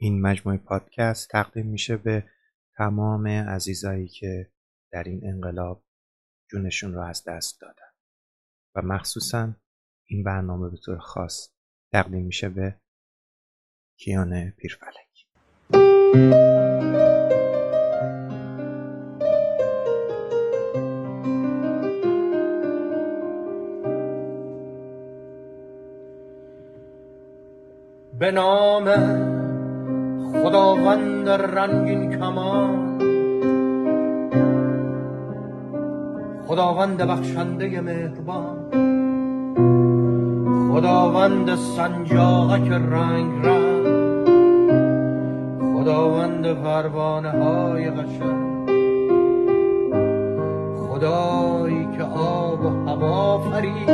این مجموعه پادکست تقدیم میشه به تمام عزیزایی که در این انقلاب جونشون رو از دست دادن و مخصوصا این برنامه به طور خاص تقدیم میشه به کیان پیرفلک. به نام خداوند رنگین کمان، خداوند بخشنده مهربان، خداوند سنجاقک رنگ رنگ، خداوند پروانه های قشنگ، خدایی که آب و هوا فرید،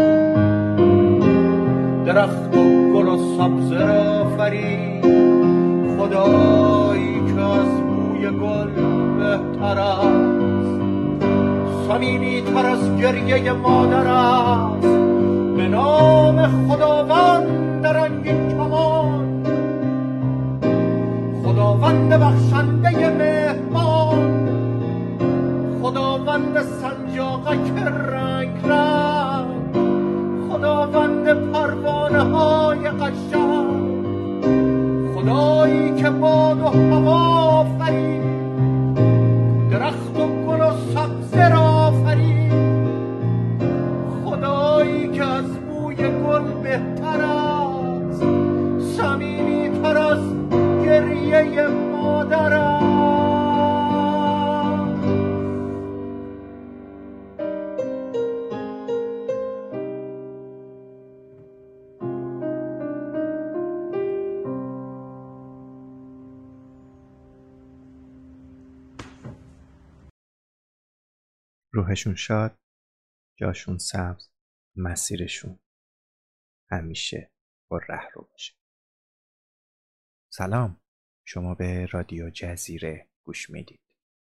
درخت و گل و سبزه را فرید، خدایی که از بوی گل بهتر است، صمیمی تر از گریه مادر است. به نام خداوند رنگین کمان، خداوند بخشنده مهربان، خداوند سنجاقک رنگ رنگ، خداوند پروانه های قشنگ، خدایی که باد و هوا فرید، درخت و گل و سبزه را فرید، خدایی که از بوی گل بهتر است، صمیمی تر از گریه مادر است. روحشون شاد، جاشون سبز، مسیرشون همیشه پر رهرو باشه. سلام، شما به رادیو جزیره گوش میدید.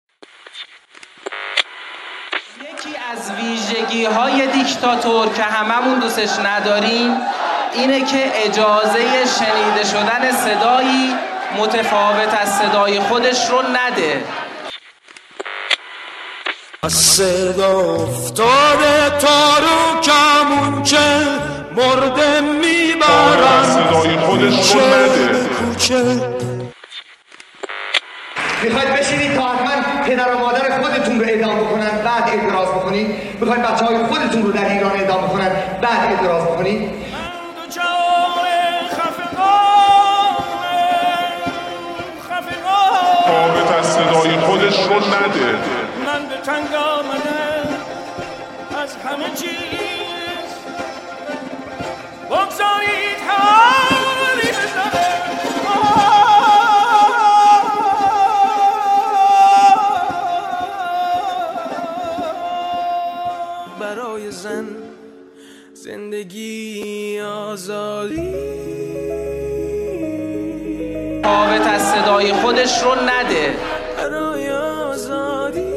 یکی از ویژگی‌های دیکتاتور که هممون دوستش نداریم اینه که اجازه شنیده شدن صدایی متفاوت از صدای خودش رو نده. صدا افتاده تارو کمونچه مرده میبرن، صدای خودش رو نده. میخواید بشینید تا حتما پدر و مادر خودتون رو اعدام بکنن بعد اعتراض بکنید؟ میخواید بچه های خودتون رو در ایران اعدام بکنن بعد اعتراض بکنید؟ ثابت از صدای خودش رو نده. من به تنگ آمده از همه چیز، بگذارید حالی بزنه برای زن زندگی آزادی، ثابت از صدای خودش رو نده. برای آزادی.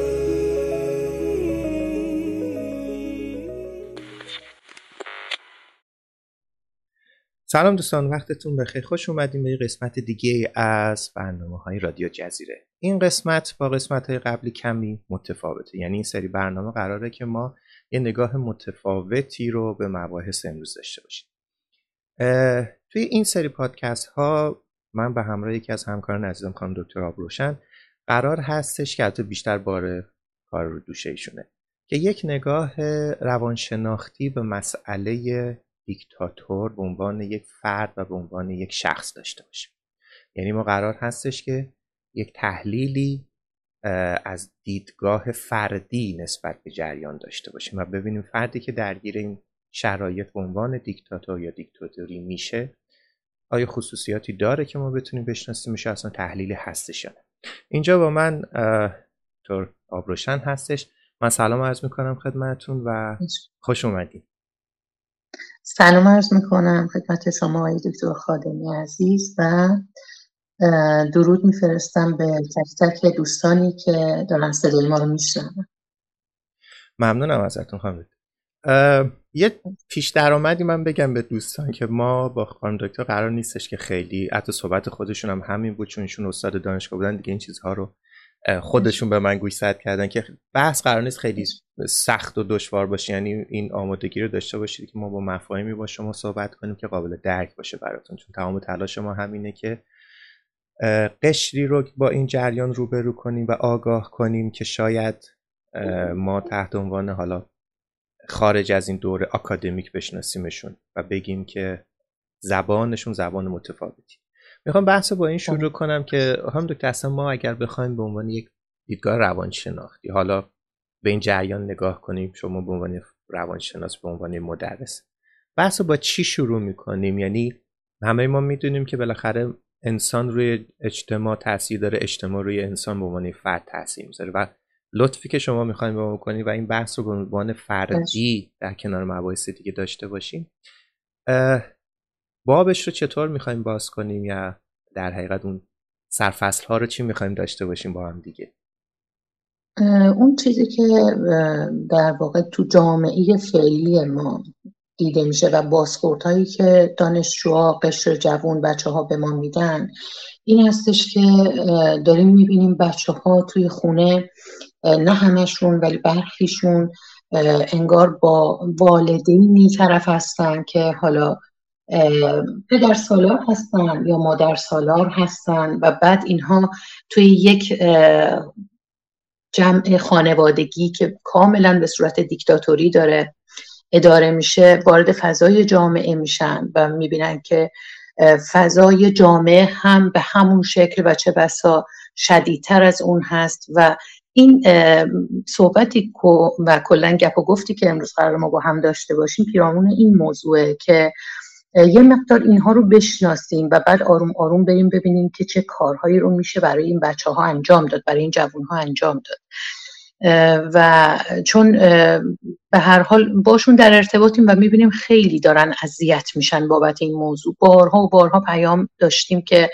سلام دوستان، وقتتون بخیر. خوش اومدیم به یه قسمت دیگه از برنامه‌های رادیو جزیره. این قسمت با قسمت‌های قبلی کمی متفاوته، یعنی این سری برنامه قراره که ما یه نگاه متفاوتی رو به مباحث امروز داشته باشیم. توی این سری پادکست ها من به همراه یکی از همکاران عزیزم خانم دکتر آبروشن قرار هستش که البته بیشتر بار کار رو دوشه ایشونه که یک نگاه روانشناختی به مسئله دیکتاتور به عنوان یک فرد و به عنوان یک شخص داشته باشه. یعنی ما قرار هستش که یک تحلیلی از دیدگاه فردی نسبت به جریان داشته باشیم و ببینیم فردی که درگیر این شرایط به عنوان دیکتاتور یا دیکتاتوری میشه آیا خصوصیاتی داره که ما بتونیم بشناسیم، میشه اصلا تحلیلی هستش یا نه. اینجا با من دکتر آبروشن هستش. من سلام عرض میکنم خدمتتون و خوش اومدید. سلام عرض میکنم خدمت شما آقای دکتر خادمی عزیز و درود میفرستم به تک تک دوستانی که دارن صدای ما رو میشنون. ممنونم ازتون خانم. یه پیش درآمدی من بگم به دوستان که ما با خانم دکتر قرار نیستش که خیلی، حتی صحبت خودشون هم همین بود چون ایشون استاد دانشگاه بودن دیگه، این چیزها رو خودشون به من گوشزد کردن که بحث قرار نیست خیلی سخت و دشوار باشه، یعنی این آمادگی رو داشته باشید که ما با مفاهیمی با شما صحبت کنیم که قابل درک باشه براتون، چون تمام تلاش ما همینه که قشری رو با این جریان روبرو کنیم و آگاه کنیم که شاید ما تحت عنوان حالا خارج از این دوره آکادمیک بشناسیمشون و بگیم که زبانشون زبان متفاوتی. میخوام بحث با این شروع کنم که هم دکتر اصلا ما اگر بخوایم به عنوان یک دیدگاه روانشناختی حالا به این جریان نگاه کنیم، شما به عنوان روانشناس، به عنوان مدرس، بحث با چی شروع میکنیم؟ یعنی همه ما میدونیم که بالاخره انسان روی اجتماع تاثیر داره، اجتماع روی انسان به عنوان فرد تاثیر میذاره و لطفی که شما میخوایم به ما کنید و این بحث رو به عنوان فردی در کنار مباحث دیگه داشته باشیم، بابش رو چطور میخوایم باز کنیم یا در حقیقت اون سرفصل ها رو چی میخوایم داشته باشیم با هم دیگه؟ اون چیزی که در واقع تو جامعه فعلی ما دیده میشه و بازخوردهایی که دانشجوها، قشر جوان، بچه‌ها به ما میدن این هستش که داریم میبینیم بچه‌ها توی خونه، نه همشون ولی برخیشون، انگار با والدینی طرف هستن که حالا پدر سالار هستن یا مادر سالار هستن و بعد اینها توی یک جمع خانوادگی که کاملا به صورت دیکتاتوری داره اداره میشه وارد فضای جامعه میشن و میبینن که فضای جامعه هم به همون شکل و چه بسا شدیدتر از اون هست و این صحبتی و کلا گپ و گفتی که امروز قرار ما با هم داشته باشیم پیرامون این موضوعه که یه مقدار اینها رو بشناسیم و بعد آروم آروم بریم ببینیم که چه کارهایی رو میشه برای این بچه‌ها انجام داد، برای این جوان‌ها انجام داد و چون به هر حال باشون در ارتباطیم و میبینیم خیلی دارن اذیت میشن بابت این موضوع. بارها و بارها پیام داشتیم که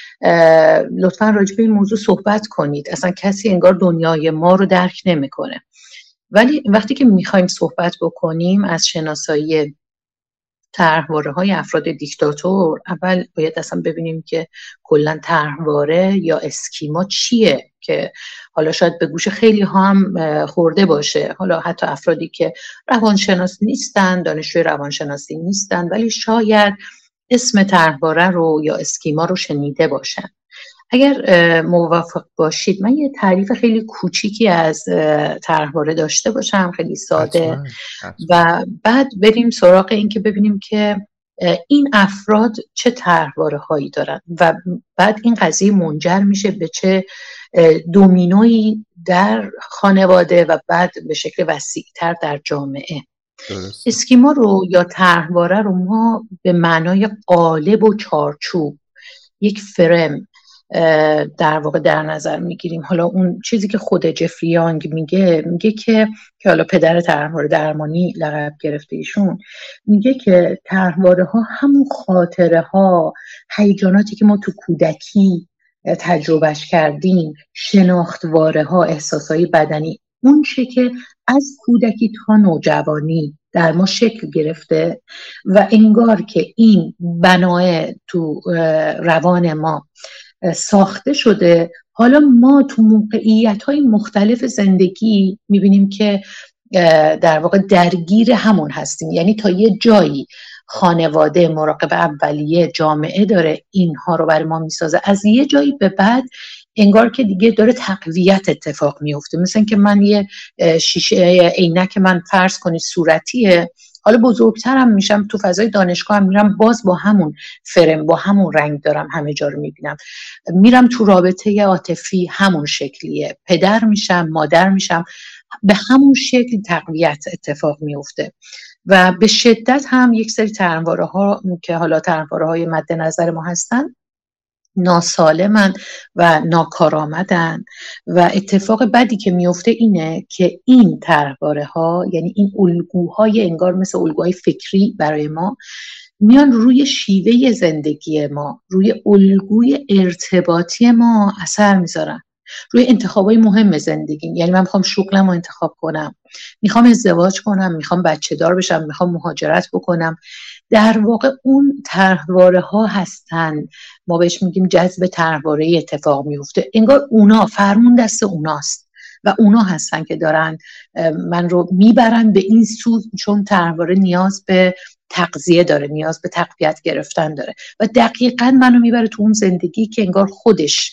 لطفاً راجع به این موضوع صحبت کنید، اصلا کسی انگار دنیای ما رو درک نمیکنه. ولی وقتی که میخوایم صحبت بکنیم از شناسایی طرحواره‌های افراد دیکتاتور، اول باید اصلا ببینیم که کلا طرحواره یا اسکیما چیه که حالا شاید به گوش خیلی ها هم خورده باشه، حالا حتی افرادی که روانشناس نیستن، دانشجوی روانشناسی نیستن، ولی شاید اسم طرحواره رو یا اسکیما رو شنیده باشن. اگر موافق باشید من یه تعریف خیلی کوچیکی از طرحواره داشته باشم، خیلی ساده، و بعد بریم سراغ این که ببینیم که این افراد چه طرحواره هایی دارن و بعد این قضیه منجر میشه به چه دومینویی در خانواده و بعد به شکل وسیع‌تر در جامعه. اسکیما رو یا طرحواره رو ما به معنای قالب و چارچوب، یک فرم در واقع در نظر میگیریم. حالا اون چیزی که خود جفری یانگ میگه که حالا پدر طرحواره درمانی لقب گرفته ایشون، میگه که طرحواره ها همون خاطره ها، هیجاناتی که ما تو کودکی تجربهش کردیم، شناختواره ها، احساسای بدنی، اون چه که از کودکی تا نوجوانی در ما شکل گرفته و انگار که این بنای تو روان ما ساخته شده. حالا ما تو موقعیت‌های مختلف زندگی می‌بینیم که در واقع درگیر همون هستیم، یعنی تا یه جایی خانواده، مراقب اولیه، جامعه داره اینها رو برای ما میسازه، از یه جایی به بعد انگار که دیگه داره تقویت اتفاق میفته. مثلا که من یه شیشه عینک من فرض کنید صورتیه، حالا بزرگترم میشم تو فضای دانشگاه هم میرم باز با همون فرم، با همون رنگ دارم همه جا رو میبینم، میرم تو رابطه عاطفی همون شکلیه، پدر میشم، مادر میشم، به همون شکل تقویت اتفاق میفته. و به شدت هم یک سری طرحواره ها که حالا طرحواره های مد نظر ما هستن ناسالمن و ناکارآمدن و اتفاق بدی که میفته اینه که این طرحواره ها، یعنی این الگوهای انگار مثل الگوهای فکری برای ما، میان روی شیوه زندگی ما، روی الگوی ارتباطی ما اثر میذارن. روی انتخابای مهم زندگی. یعنی من میخوام شغلم رو انتخاب کنم، میخوام ازدواج کنم، میخوام بچه دار بشم، میخوام مهاجرت بکنم. در واقع اون طرحواره ها هستن، ما بهش میگیم جذب طرحواره اتفاق میفته. انگار اونا فرمون دست اوناست و اونا هستن که دارن من رو میبرن به این سو، چون طرحواره نیاز به تغذیه داره، نیاز به تقویت گرفتن داره و دقیقاً منو میبره تو اون زندگی که انگار خودش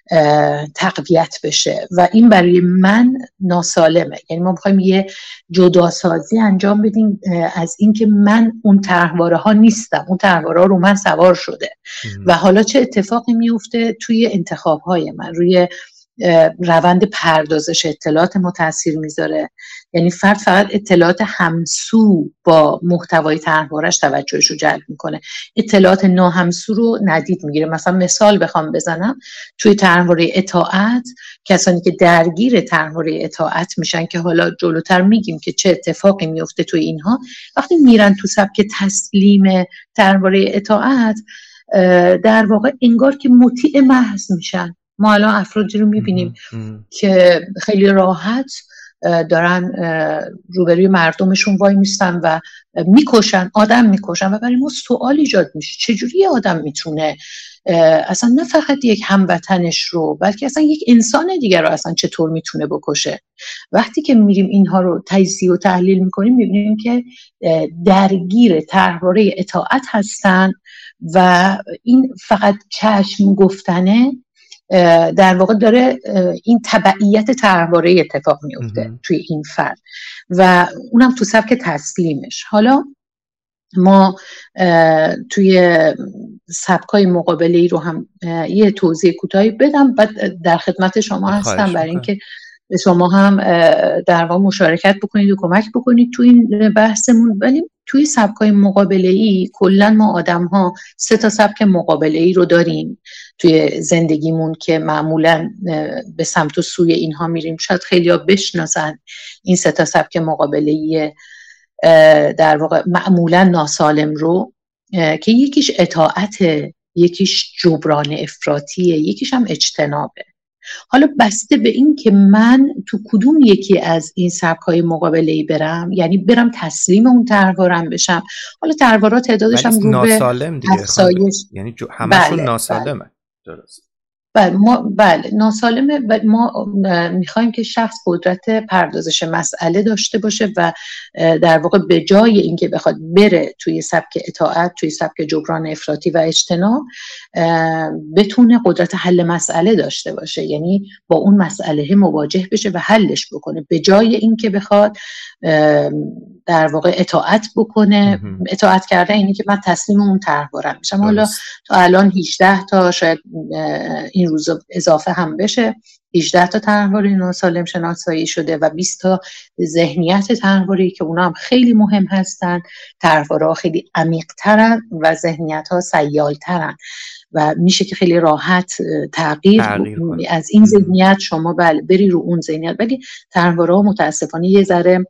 تقویت بشه و این برای من ناسالمه. یعنی ما میخوایم یه جداسازی انجام بدیم از این که من اون طرحواره ها نیستم، اون طرحواره ها رو من سوار شده و حالا چه اتفاقی میفته توی انتخاب های من، روی روند پردازش اطلاعات ما تاثیر میذاره. یعنی فرد فقط اطلاعات همسو با محتوای طرحواره‌اش توجهش رو جلب میکنه، اطلاعات ناهمسو رو ندید میگیره. مثلا مثال بخوام بزنم، توی طرحواره اطاعت کسانی که درگیر طرحواره اطاعت میشن که حالا جلوتر میگیم که چه اتفاقی میفته توی اینها، وقتی میرن تو سبک تسلیم طرحواره اطاعت در واقع انگار که مطیع محض میشن. ما الان افرادی رو میبینیم که خیلی راحت دارن روبروی مردمشون وای میستن و میکشن، آدم میکشن و برای ما سوال ایجاد میشه چجوری آدم میتونه اصلا نه فقط یک هموطنش رو بلکه اصلا یک انسان دیگر رو اصلا چطور میتونه بکشه. وقتی که میریم اینها رو تجزیه و تحلیل میکنیم میبینیم که درگیر طرحواره اطاعت هستن و این فقط چشم گفتنه در واقع داره این تبعیت طرحواره اتفاق میفته توی این فرد و اونم تو سبک تسلیمش. حالا ما توی سبکای مقابله‌ای رو هم یه توضیح کوتاهی بدم بعد در خدمت شما هستم برای اینکه شما هم در واقع مشارکت بکنید و کمک بکنید تو این بحثمون. ولی توی سبکای مقابله‌ای کلا ما آدم‌ها 3 سبک مقابله‌ای رو داریم توی زندگیمون که معمولاً به سمت و سوی اینها میریم. شاید خیلی‌ها بشناسن این 3 سبک مقابله‌ای در واقع معمولاً ناسالم رو که یکیش اطاعته، یکیش جبران افراطیه، یکیش هم اجتنابه. حالا بسته به این که من تو کدوم یکی از این سبک‌های مقابله‌ای برم، یعنی برم تسلیم اون طرحواره‌ام بشم. حالا طرحواره تعدادش هم رو به افزایش، یعنی همشون ناسالمه. درست. بله ناسالمه. ما میخوایم که شخص قدرت پردازش مسئله داشته باشه و در واقع به جای اینکه بخواد بره توی سبک اطاعت، توی سبک جبران افراطی و اجتناب، بتونه قدرت حل مسئله داشته باشه، یعنی با اون مسئله مواجه بشه و حلش بکنه به جای اینکه بخواد در واقع اطاعت بکنه. اطاعت کرده اینه که من تسلیم اون طرحواره میشم. حالا تا الان 18 تا شاید این روز اضافه هم بشه، 18 تا طرحواره ناسالم شناسایی شده و 20 تا ذهنیت طرحواره‌ای که اونا هم خیلی مهم هستن. طرحواره‌ها خیلی عمیق‌ترن و ذهنیت‌ها سیال‌ترن و میشه که خیلی راحت تغییر از این ذهنیت شما بری رو اون ذهنیت. ولی طرحواره‌ها متاسفانه یه ذره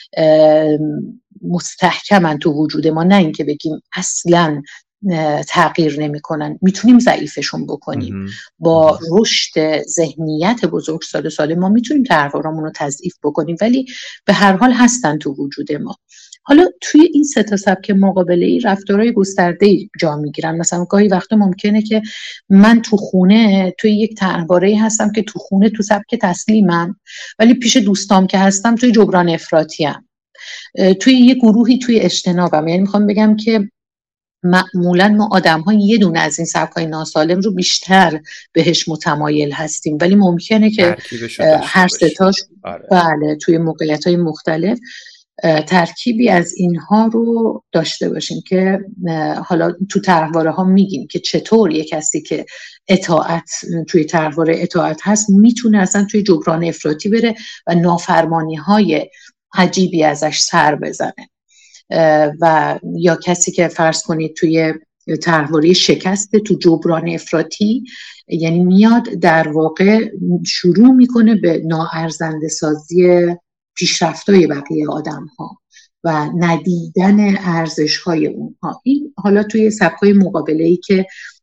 مستحکمن تو وجود ما، نه اینکه بگیم اصلاً تغییر نمی کنن، میتونیم ضعیفشون بکنیم. با رشد ذهنیت بزرگسال سالم ما میتونیم طرحواره‌مون رو تضعیف بکنیم، ولی به هر حال هستن تو وجود ما. حالا توی این 3 سبک مقابله‌ای رفتارهای گسترده‌ای جا میگیرن. مثلا گاهی وقتا ممکنه که من تو خونه توی یک طرحواره‌ای هستم که تو خونه تو سبک تسلیمم، ولی پیش دوستام که هستم توی جبران افراطی‌ام، توی یه گروهی توی اجتنابم. یعنی میخوام بگم که معمولا ما آدم‌ها یه دونه از این سبک‌های ناسالم رو بیشتر بهش متمایل هستیم، ولی ممکنه که هر 3 تاش بله توی موقعیت‌های مختلف ترکیبی از اینها رو داشته باشیم که حالا تو طرحواره‌ها میگیم که چطور یک کسی که اطاعت توی طرحواره اطاعت هست میتونه اصلا توی جبران افراطی بره و نافرمانی‌های عجیبی ازش سر بزنه. و یا کسی که فرض کنید توی طرحواره شکست تو جبران افراطی، یعنی میاد در واقع شروع میکنه به ناارزنده سازی پیشرفت‌های بقیه آدم‌ها و ندیدن ارزش‌های اونها. این حالا توی سبک‌های مقابله‌ای که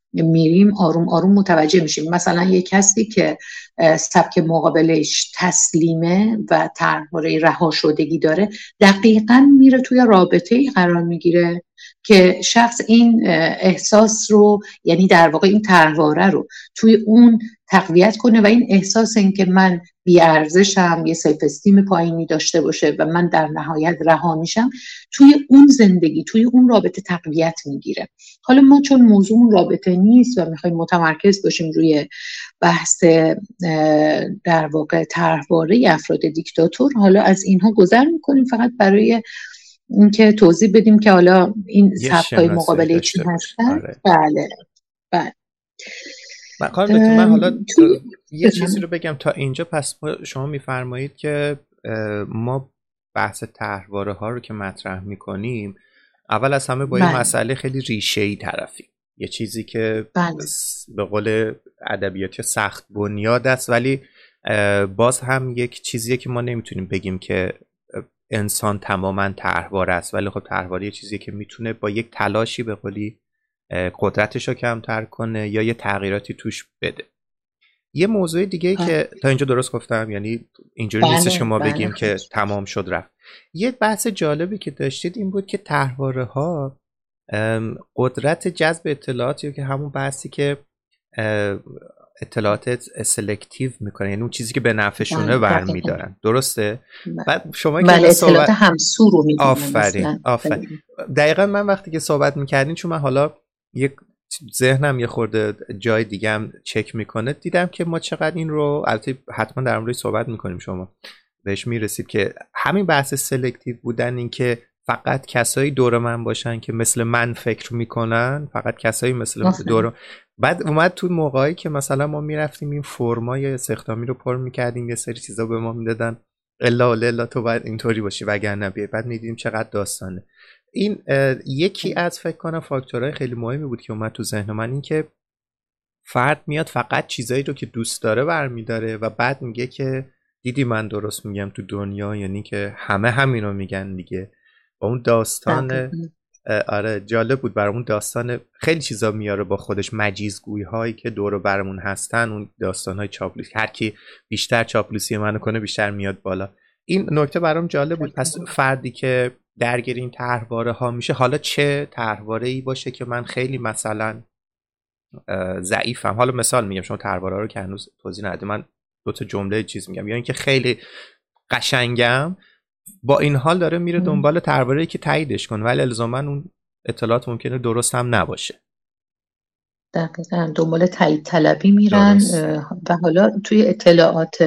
میریم آروم آروم متوجه میشیم. مثلا یه کسی که سبک مقابلش تسلیمه و طرحواره رها شدگی داره، دقیقاً میره توی رابطه‌ای قرار میگیره که شخص این احساس رو، یعنی در واقع این طرحواره رو توی اون تقویت کنه و این احساس این که من بی‌ارزشم، یه سلف استیم پایینی داشته باشه و من در نهایت رها میشم، توی اون زندگی، توی اون رابطه تقویت میگیره. حالا ما چون موضوع رابطه نیست و میخوایم متمرکز باشیم روی بحث در واقع طرحواره افراد دیکتاتور، حالا از اینها گذر میکنیم فقط برای اینکه توضیح بدیم که حالا این سبک‌های مقابله چی هستن. بله بله. من حالا یه چیزی رو بگم تا اینجا. پس شما میفرمایید که ما بحث طرحواره ها رو که مطرح میکنیم، اول از همه با این مسئله خیلی ریشه‌ای طرفیم، یه چیزی که به قول ادبیاتی سخت بنیاد است، ولی باز هم یک چیزیه که ما نمیتونیم بگیم که انسان تماما طرحواره است، ولی خب طرحواره یه چیزیه که میتونه با یک تلاشی به قولی قدرتش رو کمتر کنه یا یه تغییراتی توش بده. یه موضوع دیگه که تا اینجا درست گفتم، یعنی اینجوری نیستش که ما بگیم که تمام شد رفت. یه بحث جالبی که داشتید این بود که طرحواره ها قدرت جذب اطلاعاتی که همون بحثی که اطلاعات سلکتیو میکنه، یعنی اون چیزی که به نفعشونه برمیدارن. درسته؟ بعد شما که اطلاعات همسو رو میدونن. آفرین. دقیقاً من وقتی که صحبت میکردین، چون من حالا یک ذهنم یه خورده جای دیگه هم چک میکنه، دیدم که ما چقدر این رو، البته حتما در موردش صحبت میکنیم، شما بهش میرسید، که همین بحث سلکتیو بودن، این که فقط کسایی دور من باشن که مثل من فکر میکنن، فقط کسایی مثل دور. بعد اومد تو موقعی که مثلا ما میرفتیم این فرمای استخدامی رو پر میکردیم، یه سری چیزا به ما میدادن، الا تو باید اینطوری باشی وگرنه بیای. بعد میدیدیم چقدر داستانه. این یکی از فکر کنم فاکتورهای خیلی مهمی بود که اومد تو ذهن من، این که فرد میاد فقط چیزایی رو که دوست داره برمیداره و بعد میگه که دیدی من درست میگم تو دنیا، یعنی که همه همینو میگن دیگه. با اون داستان آره جالب بود برامون، داستان خیلی چیزا میاره با خودش، مجیزگویی هایی که دور و برمون هستن، اون داستان های چاپلوسی، هر کی بیشتر چاپلوسی منو کنه بیشتر میاد بالا. این نکته برام جالب بود. پس فردی که درگیر این طرحواره ها میشه، حالا چه طرحواره ای باشه که من خیلی مثلا ضعیفم، حالا مثال میگم، شما طرحواره رو که هنوز توضیح نده، من دو تا جمله چیز میگم، یا اینکه خیلی قشنگم، با این حال داره میره دنبال طرحواره‌ای که تاییدش کنه، ولی الزاما اون اطلاعات ممکنه درست هم نباشه. دقیقاً دنبال تایید طلبی میرن و حالا توی اطلاعات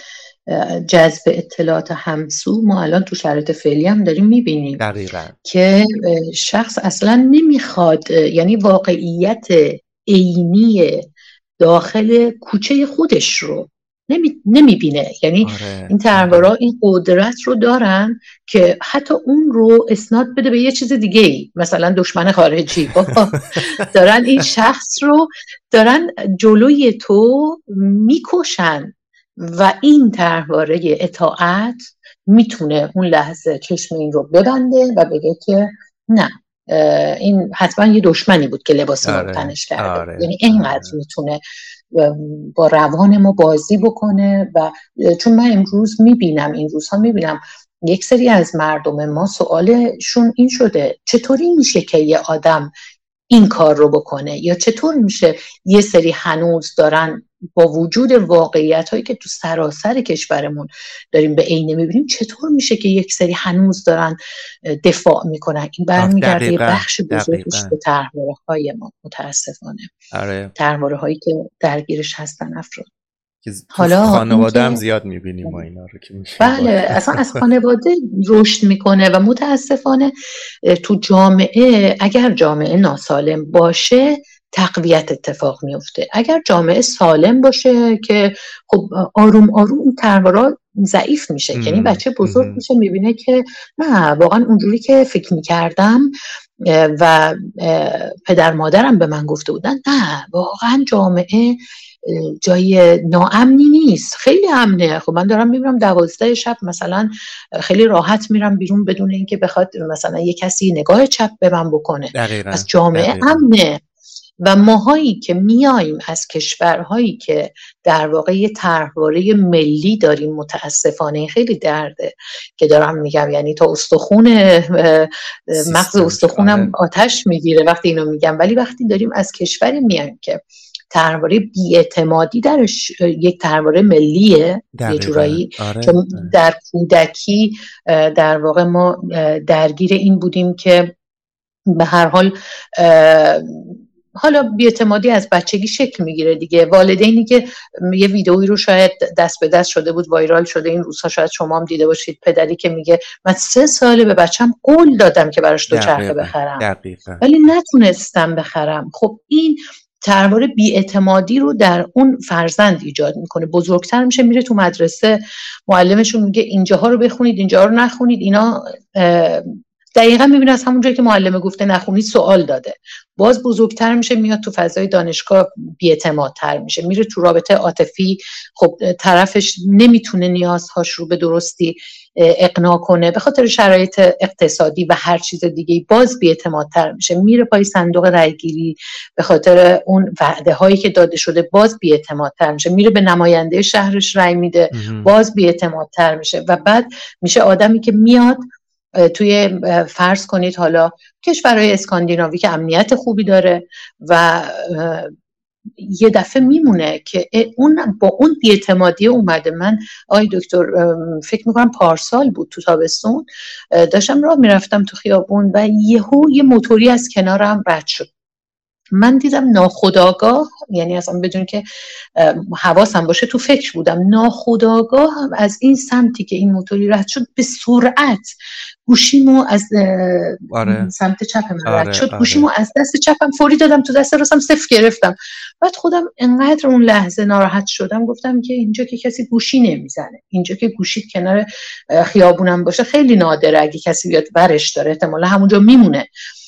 جذب اطلاعات همسو ما الان تو شرایط فعلی هم داریم میبینیم دقیقاً که شخص اصلا نمیخواد، یعنی واقعیت عینی داخل کوچه خودش رو نمیبینه. یعنی این طرحواره‌ها این قدرت رو دارن که حتی اون رو اسناد بده به یه چیز دیگه ای، مثلا دشمن خارجی. دارن این شخص رو دارن جلوی تو میکشن و این طرحواره اطاعت میتونه اون لحظه چشم این رو ببنده و بگه که نه، این حتما یه دشمنی بود که لباس ما رو تنش کرده. یعنی اینقدر میتونه با روان ما بازی بکنه. و چون من امروز میبینم، این روزها میبینم یک سری از مردم ما سوالشون این شده چطوری میشه که یه آدم این کار رو بکنه، یا چطور میشه یه سری هنوز دارن با وجود واقعیت هایی که تو سراسر کشورمون داریم به عینه میبینیم، چطور میشه که یک سری هنوز دارن دفاع میکنن. این برمیگرده بخش بزرگش به طرحواره های ما، متاسفانه. طرحواره هایی که درگیرش هستن افراد. حالا خانواده هم زیاد میبینیم ما اینا رو که میشه. بله، اصلا از خانواده رشد میکنه و متاسفانه تو جامعه، اگر جامعه ناسالم باشه تقویت اتفاق میفته. اگر جامعه سالم باشه که خب آروم آروم این طرحواره ضعیف میشه. یعنی بچه بزرگ میشه میبینه که نه، واقعا اونجوری که فکر میکردم و پدر مادرم به من گفته بودن، نه واقعا جامعه جای ناامنی نیست، خیلی امنه. خب من دارم میبینم 12 شب مثلا خیلی راحت میرم بیرون بدون اینکه بخواد مثلا یه کسی نگاه چپ به من بکنه. دقیقاً. از جامعه امنه. و ماهایی که میاییم از کشورهایی که در واقع یه طرحواره ملی داریم، متاسفانه خیلی درده که دارم میگم، یعنی تا استخون مغز استخونم آتش میگیره وقتی اینو میگم، ولی وقتی داریم از کشوری میایم که طرحواره بی‌اعتمادی درش یک طرحواره ملیه یه جورایی، چون در کودکی در واقع ما درگیر این بودیم که به هر حال حالا بی‌اعتمادی از بچگی شکل میگیره دیگه. والدینی که یه ویدئویی رو شاید دست به دست شده بود، وایرال شده این روزها، شاید شما هم دیده باشید، پدری که میگه من 3 ساله به بچم قول دادم که براش دوچرخه بخرم ولی نتونستم بخرم. خب این طرحواره بی‌اعتمادی رو در اون فرزند ایجاد میکنه. بزرگتر میشه میره تو مدرسه، معلمشون میگه اینجاها رو بخونید اینجاها رو نخونید، اینا دقیقا میبینه از همون جایی که معلمه گفته نخونید سوال داده. باز بزرگتر میشه میاد تو فضای دانشگاه بی‌اعتمادتر میشه، میره تو رابطه عاطفی، خب طرفش نمیتونه نیازهاش رو به درستی اقناع کنه به خاطر شرایط اقتصادی و هر چیز دیگه، باز بی‌اعتمادتر میشه، میره پای صندوق رأیگیری به خاطر اون وعده هایی که داده شده، باز بی‌اعتمادتر میشه، میره به نماینده شهرش رأی میده، باز بی‌اعتمادتر میشه و بعد میشه آدمی که میاد توی فرض کنید حالا کشورهای اسکاندیناوی که امنیت خوبی داره و یه دفعه میمونه که اون با اون بی‌اعتمادی اومده. من آقای دکتر فکر میکنم پارسال بود تو تابستون داشتم راه میرفتم تو خیابون و یهو یه موتوری از کنارم رد شد. من دیدم ناخودآگاه، یعنی اصلا بدون که حواسم باشه تو فکر بودم، ناخودآگاه از این سمتی که این موتوری رد شد به سرعت گوشیمو از سمت چپم رد شد، گوشیمو از دست چپم فوری دادم تو دست راستم، صفر گرفتم. بعد خودم انقدر اون لحظه ناراحت شدم، گفتم که اینجا که کسی گوشی نمیزنه، اینجا که گوشی کنار خیابونم باشه خیلی نادره، اگه کسی بیاد ورش داره احتمالا همونجا میمونه.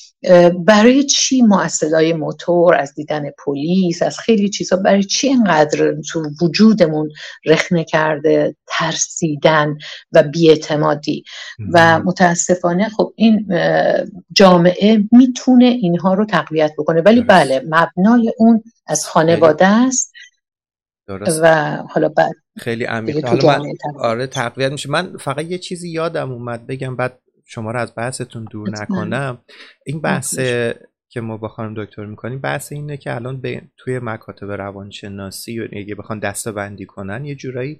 برای چی ما از صدای موتور، از دیدن پلیس، از خیلی چیزا، برای چی اینقدر تو وجودمون رخنه کرده ترسیدن و بی‌اعتمادی؟ و متاسفانه خب این جامعه میتونه اینها رو تقویت بکنه، ولی بله مبنای اون از خانواده است. درست. و حالا بعد خیلی عمیقه، حالا من تقویت میشه. من فقط یه چیزی یادم اومد بگم بعد شما رو از بحثتون دور نکنم. این بحث که ما با خانم دکتر میکنیم، بحث اینه که الان توی مکاتب روانشناسی و اگه بخوان دسته بندی کنن یه جورایی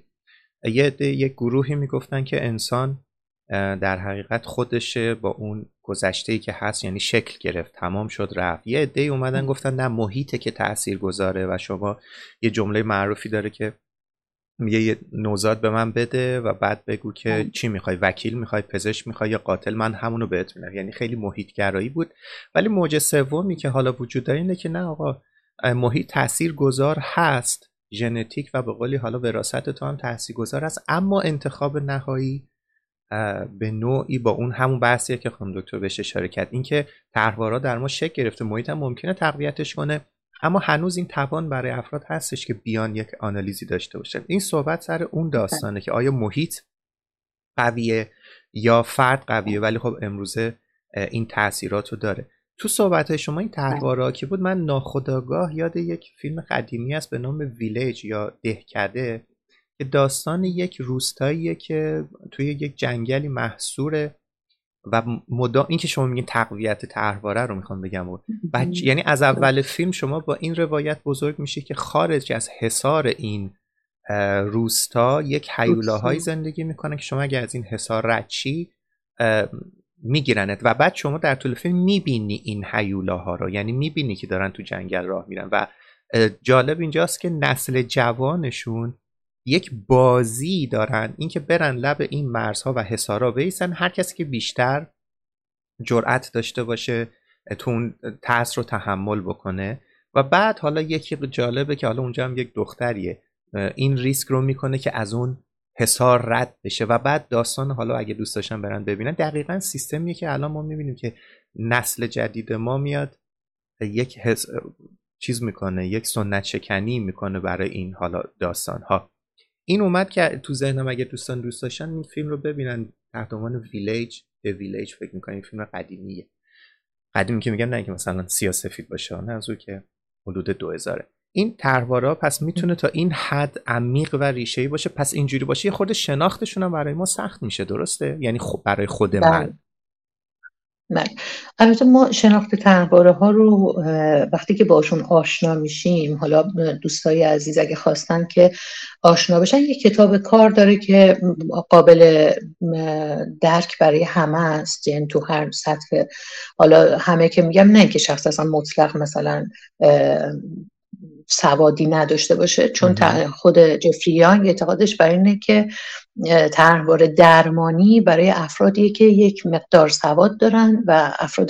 یک گروهی میگفتن که انسان در حقیقت خودشه با اون گذشته‌ای که هست، یعنی شکل گرفت تمام شد رفت. یه عده‌ای اومدن گفتن نه، محیطه که تأثیر گذاره و شما یه جمله معروفی داره که میگه یه نوزاد به من بده و بعد بگو که چی میخوای، وکیل میخوای، پزشک میخوای یا قاتل، من همونو بهت میدم. یعنی خیلی محیط گرایی بود. ولی موج سومی که حالا وجود داره اینه که نه آقا، محیط تاثیرگذار هست، ژنتیک و به قولی حالا وراثت تو هم تاثیرگذار است، اما انتخاب نهایی به نوعی با اون همون بحثیه که خانم دکتر بهش اشاره کرد، اینکه طرحوارا در ما شکل گرفته، محیط هم ممکنه تقویتش کنه، اما هنوز این توان برای افراد هستش که بیان یک آنالیزی داشته باشن. این صحبت سر اون داستانه که آیا محیط قویه یا فرد قویه، ولی خب امروزه این تاثیرات رو داره. تو صحبت شما این طرحوارا که بود، من ناخودآگاه یاد یک فیلم قدیمی است به نام ویلیج یا دهکده که داستان یک روستاییه که توی یک جنگلی محصوره و این که شما میگین تقویت طرحواره رو میخوام بگم یعنی از اول فیلم شما با این روایت بزرگ میشه که خارج از حصار این روستا یک هیولاهایی زندگی میکنه که شما اگه از این حصار رد چی میگیرنت و بعد شما در طول فیلم میبینی این هیولاها رو، یعنی میبینی که دارن تو جنگل راه میرن و جالب اینجاست که نسل جوانشون یک بازی دارن، اینکه برن لب این مرزها و حصارها بیستن، هر کسی که بیشتر جرأت داشته باشه تو اون ترس رو تحمل بکنه. و بعد حالا یکی جالبه که حالا اونجا هم یک دختریه این ریسک رو میکنه که از اون حصار رد بشه و بعد داستان حالا اگه دوست داشتن برن ببینن دقیقاً سیستمیه که الان ما میبینیم که نسل جدید ما میاد یک چیز میکنه، یک سنت شکنی میکنه برای این حالا داستان ها. این اومد که تو ذهنم اگه دوستان دوست داشتن این فیلم رو ببینن تحت عنوان ویلیج. ویلیج فکر میکنم این فیلم قدیمیه، قدیمی که میگم نه که مثلا سیاه‌سفید باشه، نه از اون که حدود 2000. این طرحواره پس میتونه تا این حد عمیق و ریشه‌ای باشه. پس اینجوری باشه یه خورده شناختشون هم برای ما سخت میشه، درسته؟ یعنی برای خود من. بله. البته ما شناخت طرحواره ها رو وقتی که باشون آشنا میشیم، حالا دوستای عزیز اگه خواستن که آشنا بشن، یه کتاب کار داره که قابل درک برای همه است، یعنی تو هر سطح، حالا همه که میگم نه که شخص اصلا مطلق مثلا سوادی نداشته باشه، چون خود جفری یانگ اعتقادش بر اینه که طرحواره درمانی برای افرادیه که یک مقدار سواد دارن و افراد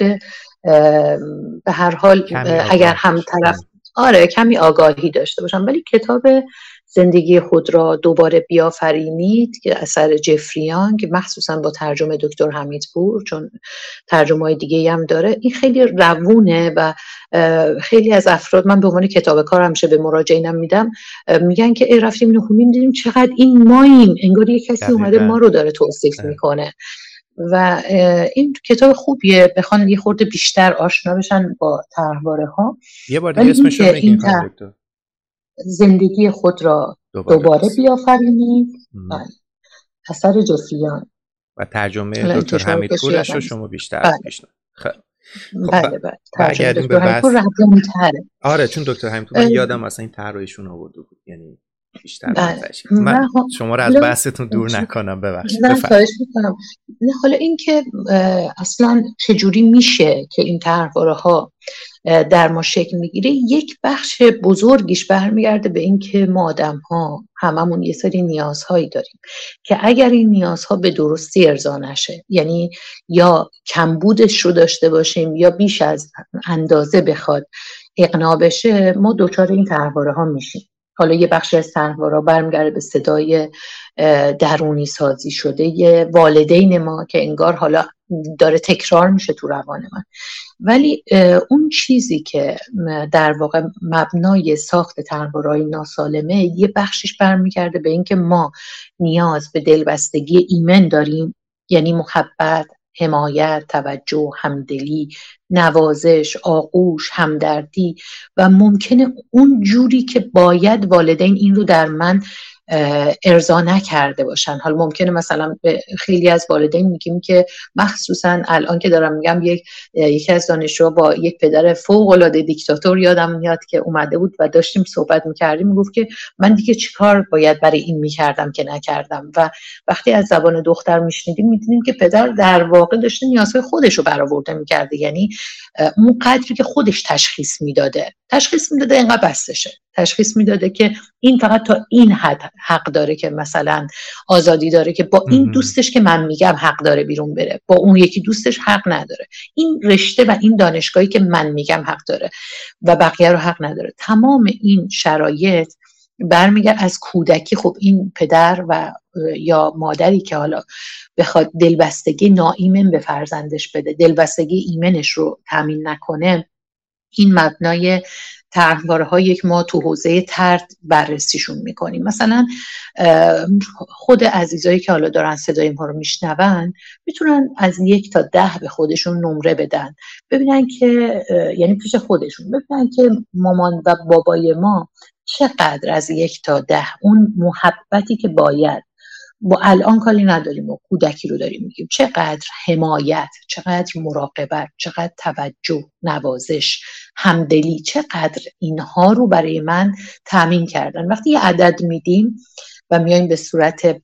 به هر حال اگر هم طرف کمی آگاهی داشته باشن. ولی کتاب زندگی خود را دوباره بیافرینید که اثر جفری یانگ، مخصوصا با ترجمه دکتر حمیدپور، چون ترجمه‌های دیگه‌ای هم داره، این خیلی روونه و خیلی از افراد، من به عنوان کتاب کار همیشه به مراجعینم میدم، میگن که ای رفتیم اینو خوندیم دیدیم چقدر این ماییم، انگار یک کسی اومده ما رو داره توصیف میکنه. و این کتاب خوبیه، بخوان یه خورده بیشتر آشنا بشن با طرحواره ها. یه بار دیگه اسمش رو بگین دکتر. زندگی خود را دوباره بیافرینید، اثر جفری یانگ و ترجمه دکتر حمیدپورش رو شما بیشتر پیشنهاد. بله ترجمه دکتر حمیدپور رحم‌تره. آره چون دکتر حمیدپور من یادم اصلا این طرحشون آورده بود، یعنی بیشتر منتشر. من شما رو از بحثتون دور نکنم، ببخشید. نه خواهش میکنم. نه حالا این که اصلا چجوری میشه که این طرحواره ها در ما شکل میگیره، یک بخش بزرگیش برمیگرده به این که ما آدم ها هممون یه سری نیازهایی داریم که اگر این نیازها به درستی ارضا نشه، یعنی یا کمبودش رو داشته باشیم یا بیش از اندازه بخواد اقناع بشه، ما دچار این طرحواره ها میشیم. حالا یه بخش از طرحواره برمیگرده به صدای درونی سازی شده یه والدین ما که انگار حالا داره تکرار میشه تو روان من. ولی اون چیزی که در واقع مبنای ساخت طرحواره‌های ناسالمه، یه بخشش برمیگرده به این که ما نیاز به دلبستگی ایمن داریم، یعنی محبت، حمایت، توجه، همدلی، نوازش، آغوش، همدردی، و ممکنه اون جوری که باید والدین این رو در من ارضا نکرده باشن. حالا ممکنه مثلا به خیلی از والدین میگیم که مخصوصا الان که دارم میگم، یکی از دانشجوها با یک پدر فوق العاده دیکتاتور یادم میاد که اومده بود و داشتیم صحبت میکردیم، میگفت که من دیگه چیکار باید برای این میکردم که نکردم. و وقتی از زبان دختر میشنیدیم میدیدیم که پدر در واقع داشته نیازهای خودش رو برآورده میکرده، یعنی اون قدری که خودش تشخیص میداده اینقدر بسشه، تشخیص میداده که این فقط تا این حد حق داره که مثلا آزادی داره که با این دوستش که من میگم حق داره بیرون بره، با اون یکی دوستش حق نداره، این رشته و این دانشگاهی که من میگم حق داره و بقیه رو حق نداره. تمام این شرایط برمیگرده از کودکی. خب این پدر و یا مادری که حالا بخواد دلبستگی ناایمن به فرزندش بده، دلبستگی ایمنش رو تامین نکنه، این مبنای طرحواره‌هایی که ما تو حوزه طرد بررسیشون میکنیم. مثلا خود عزیزایی که حالا دارن صدای ما رو میشنون میتونن از 1 تا 10 به خودشون نمره بدن، ببینن که یعنی پیش خودشون ببینن که مامان و بابای ما چقدر از 1 تا 10 اون محبتی که باید، با الان کاری نداریم و کودکی رو داریم میگیم، چقدر حمایت، چقدر مراقبت، چقدر توجه، نوازش، همدلی، چقدر اینها رو برای من تامین کردن. وقتی یه عدد میدیم و میایم به صورت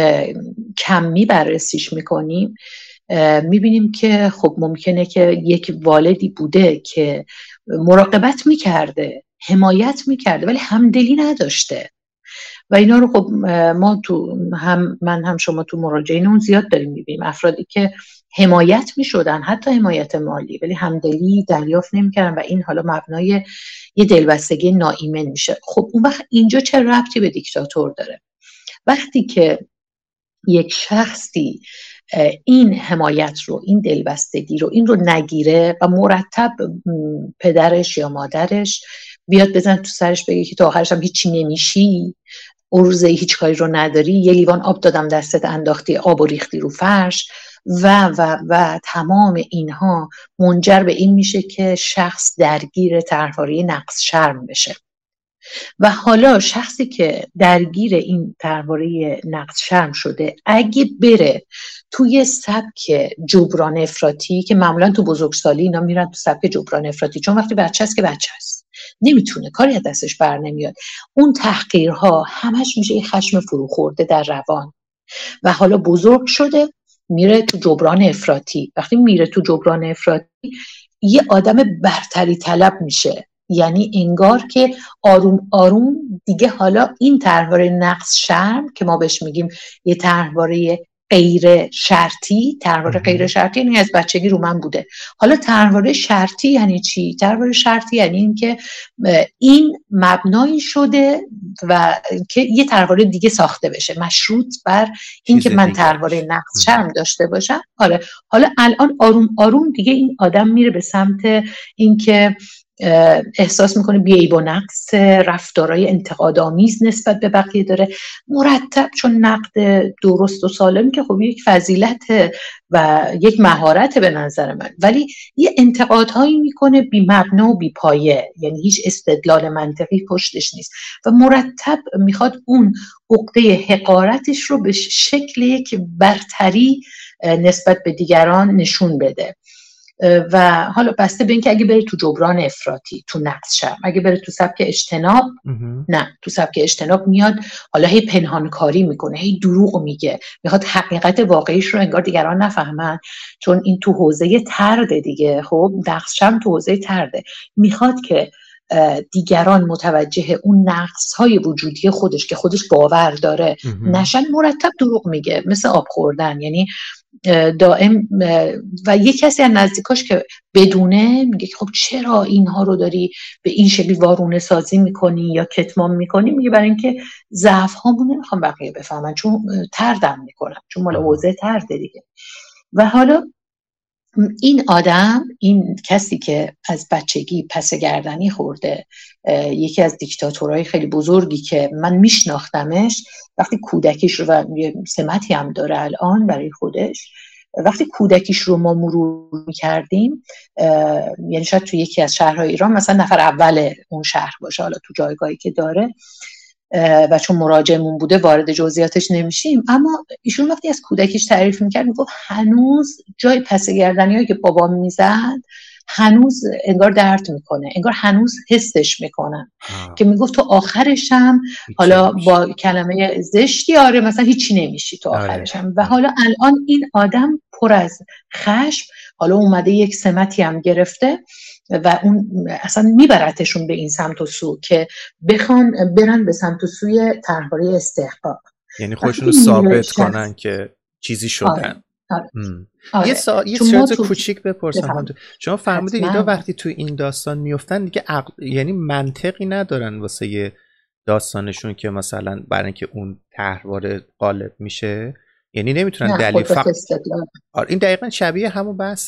کمی بررسیش میکنیم، میبینیم که خب ممکنه که یک والدی بوده که مراقبت میکرده، حمایت میکرده، ولی همدلی نداشته. و اینا رو خب ما تو من هم شما تو مراجعین اون زیاد داریم میبینیم، افرادی که حمایت میشدن، حتی حمایت مالی، ولی همدلی دریافت نمیکردن و این حالا مبنای یه دلبستگی ناایمن میشه. خب اون وقت اینجا چه ربطی به دیکتاتور داره؟ وقتی که یک شخصی این حمایت رو، این دلبستگی رو، این رو نگیره و مرتب پدرش یا مادرش بیاد بزن تو سرش بگه که تا آخرش هم هیچی نمیشی، عروضه هیچ کاری رو نداری، یه لیوان آب دادم دستت انداختی آب و ریختی رو فرش و تمام اینها منجر به این میشه که شخص درگیر طرحواره نقص شرم بشه. و حالا شخصی که درگیر این طرحواره نقص شرم شده اگه بره توی سبک جبران افراطی، که معمولا تو بزرگسالی اینا میرن تو سبک جبران افراطی، چون وقتی بچه است که بچه است، نمیتونه، کاری از دستش بر نمیاد، اون تحقیرها همش میشه یه خشم فروخورده در روان و حالا بزرگ شده میره تو جبران افراطی. وقتی میره تو جبران افراطی یه آدم برتری طلب میشه، یعنی انگار که آروم آروم دیگه حالا این طرحواره نقص شرم که ما بهش میگیم یه طرحواره غیر شرطی، طرحواره غیر شرطی یعنی از بچگی رو من بوده. حالا طرحواره شرطی یعنی چی؟ طرحواره شرطی یعنی این که این مبنایی شده و که یه طرحواره دیگه ساخته بشه مشروط بر این که من طرحواره نقص شرم داشته باشم. آره، حالا الان آروم آروم دیگه این آدم میره به سمت این که احساس میکنه بی‌عیب و نقص، رفتارهای انتقادآمیز نسبت به بقیه داره، مرتب، چون نقد درست و سالم که خب یک فضیلته و یک مهارته به نظر من، ولی یه انتقادهایی میکنه بی مبنا و بی پایه، یعنی هیچ استدلال منطقی پشتش نیست و مرتب میخواد اون عقده حقارتش رو به شکل یک برتری نسبت به دیگران نشون بده. و حالا بسته به این که اگه بره تو جبران افراطی، تو نقص شرم، اگه بره تو سبک اجتناب، نه، تو سبک اجتناب میاد حالا هی پنهانکاری میکنه، هی دروغ میگه، میخواد حقیقت واقعیش رو انگار دیگران نفهمن، چون این تو حوزه طرده دیگه. خب نقص شرم تو حوزه طرده، میخواد که دیگران متوجه اون نقص‌های وجودی خودش که خودش باور داره نشن، مرتب دروغ میگه مثل آب خوردن، یعنی دائم. و یک کسی از نزدیکاش که بدونه میگه خب چرا اینها رو داری به این شکلی وارونه سازی میکنی یا کتمان میکنی؟ میگه برای اینکه ضعف هامون نمیخوام بقیه بفهمن، چون تردم میکنم، چون مال حوزه ترده دیگه. و حالا این آدم، این کسی که از بچگی پس گردنی خورده، یکی از دیکتاتورهای خیلی بزرگی که من میشناختمش، وقتی کودکیش رو، و یه سمتی هم داره الان برای خودش، وقتی کودکیش رو ما مرور میکردیم، یعنی شاید تو یکی از شهرهای ایران مثلا نفر اول اون شهر باشه، حالا تو جایگاهی که داره، و چون مراجعمون بوده وارد جزئیاتش نمیشیم، اما ایشون وقتی از کودکیش تعریف میکرد میگفت هنوز جای پس گردنیایی که بابام میزد هنوز انگار درد میکنه، انگار هنوز حسش میکنن، که میگفت تو آخرشم حالا با کلمه زشتی، آره مثلا هیچی نمیشی تو آخرشم. و حالا الان این آدم پر از خشم، حالا اومده یک سمتی هم گرفته و اون اصلا میبرتشون به این سمت و سو که بخوان برن به سمت و سوی طرحواره استحقاق، یعنی خودشون رو ثابت کنن که چیزی شدن. آره. یه سوال کوچیک بپرسم. شما فرمودید اینا وقتی تو این داستان میفتن دیگه یعنی منطقی ندارن واسه یه داستانشون که مثلا برای اینکه اون طرحواره غالب میشه، یعنی نمیتونن دلیل این دقیقاً شبیه همون بحث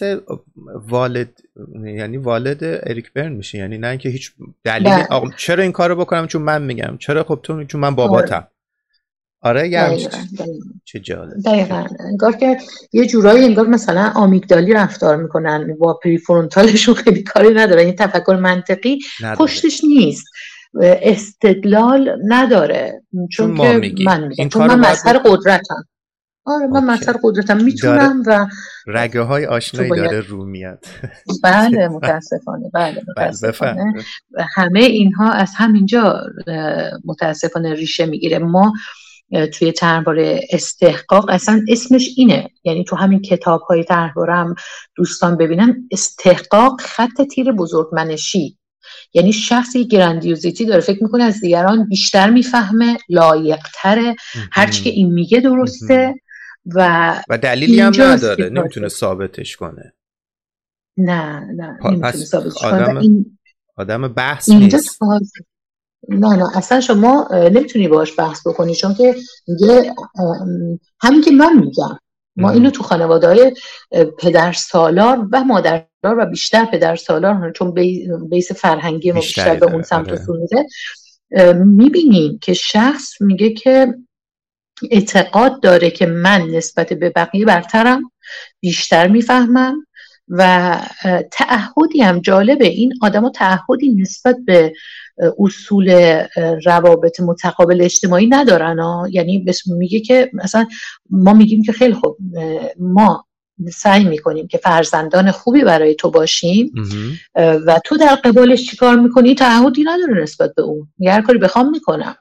یعنی والد اریک برن میشه، یعنی نه اینکه هیچ دلیلی چرا این کارو بکنم چون من میگم، چرا خب تو چون من باباتم. آره یعنی چه جالب. دقیقاً انگار که یه جورایی انگار مثلا آمیگدالی رفتار میکنن، با پریفرونتالشون خیلی کاری نداره، این تفکر منطقی پشتش نیست، استدلال نداره، چون که من میگم چون من مظهر قدرتم. آره من مظهر قدرتم میتونم و رگه های آشنایی داره رو میاد. بله متاسفانه، بله متاسفانه همه اینها از همینجا متاسفانه ریشه میگیره. ما توی طرحواره استحقاق اصلا اسمش اینه، یعنی تو همین کتاب های طرحواره هم دوستان ببینن، استحقاق خط تیر بزرگمنشی، یعنی شخصی گراندیوزیتی داره، فکر میکنه از دیگران بیشتر میفهمه، لایق‌تره، هرچی که این میگه درسته و دلیلی هم نداره، نمیتونه ثابتش کنه. نه نمیتونه ثابتش کنه. آدم بحث نیست. نه اصلا شما نمیتونی باهاش بحث بکنی، چون که میگه همین که من میگم. ما اینو تو خانواده‌های پدرسالار و مادرسالار و بیشتر پدرسالار، چون بیس فرهنگی ما بیشتر به اون سمت و سو میره، میبینیم که شخص میگه که اعتقاد داره که من نسبت به بقیه برترم بیشتر میفهمن و تعهدی هم جالبه، این آدما تعهدی نسبت به اصول روابط متقابل اجتماعی ندارن یعنی میگه که مثلا ما میگیم که خیلی خوب ما سعی میکنیم که فرزندان خوبی برای تو باشیم و تو در قبالش چی کار میکنی؟ تعهدی نداره نسبت به اون، هر کاری بخوام میکنم.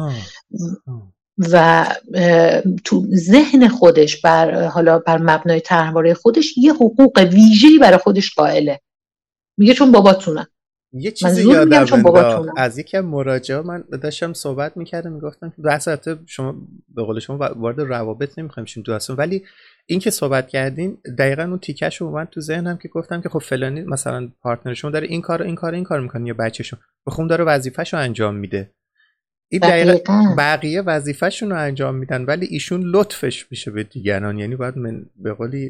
و تو ذهن خودش حالا بر مبنای طرحواره خودش یه حقوق ویژه‌ای برای خودش قائله. میگه چون باباتونم. یه چیزی یادم از یکی از مراجعه من داشتم صحبت میکردم، میگفتم که بحث شما به قول شما وارد روابط نمیخوایم شیم تو ولی این که صحبت کردین دقیقاً اون تیکش اومد تو ذهنم که گفتم که خب فلانی مثلا پارتنرشون داره این کار میکنه یا بچه‌شون بخوام داره وظیفه‌شو انجام میده، این دقیقاً بقیه وظیفه‌شون رو انجام میدن ولی ایشون لطفش میشه به دیگران، یعنی باید من به قولی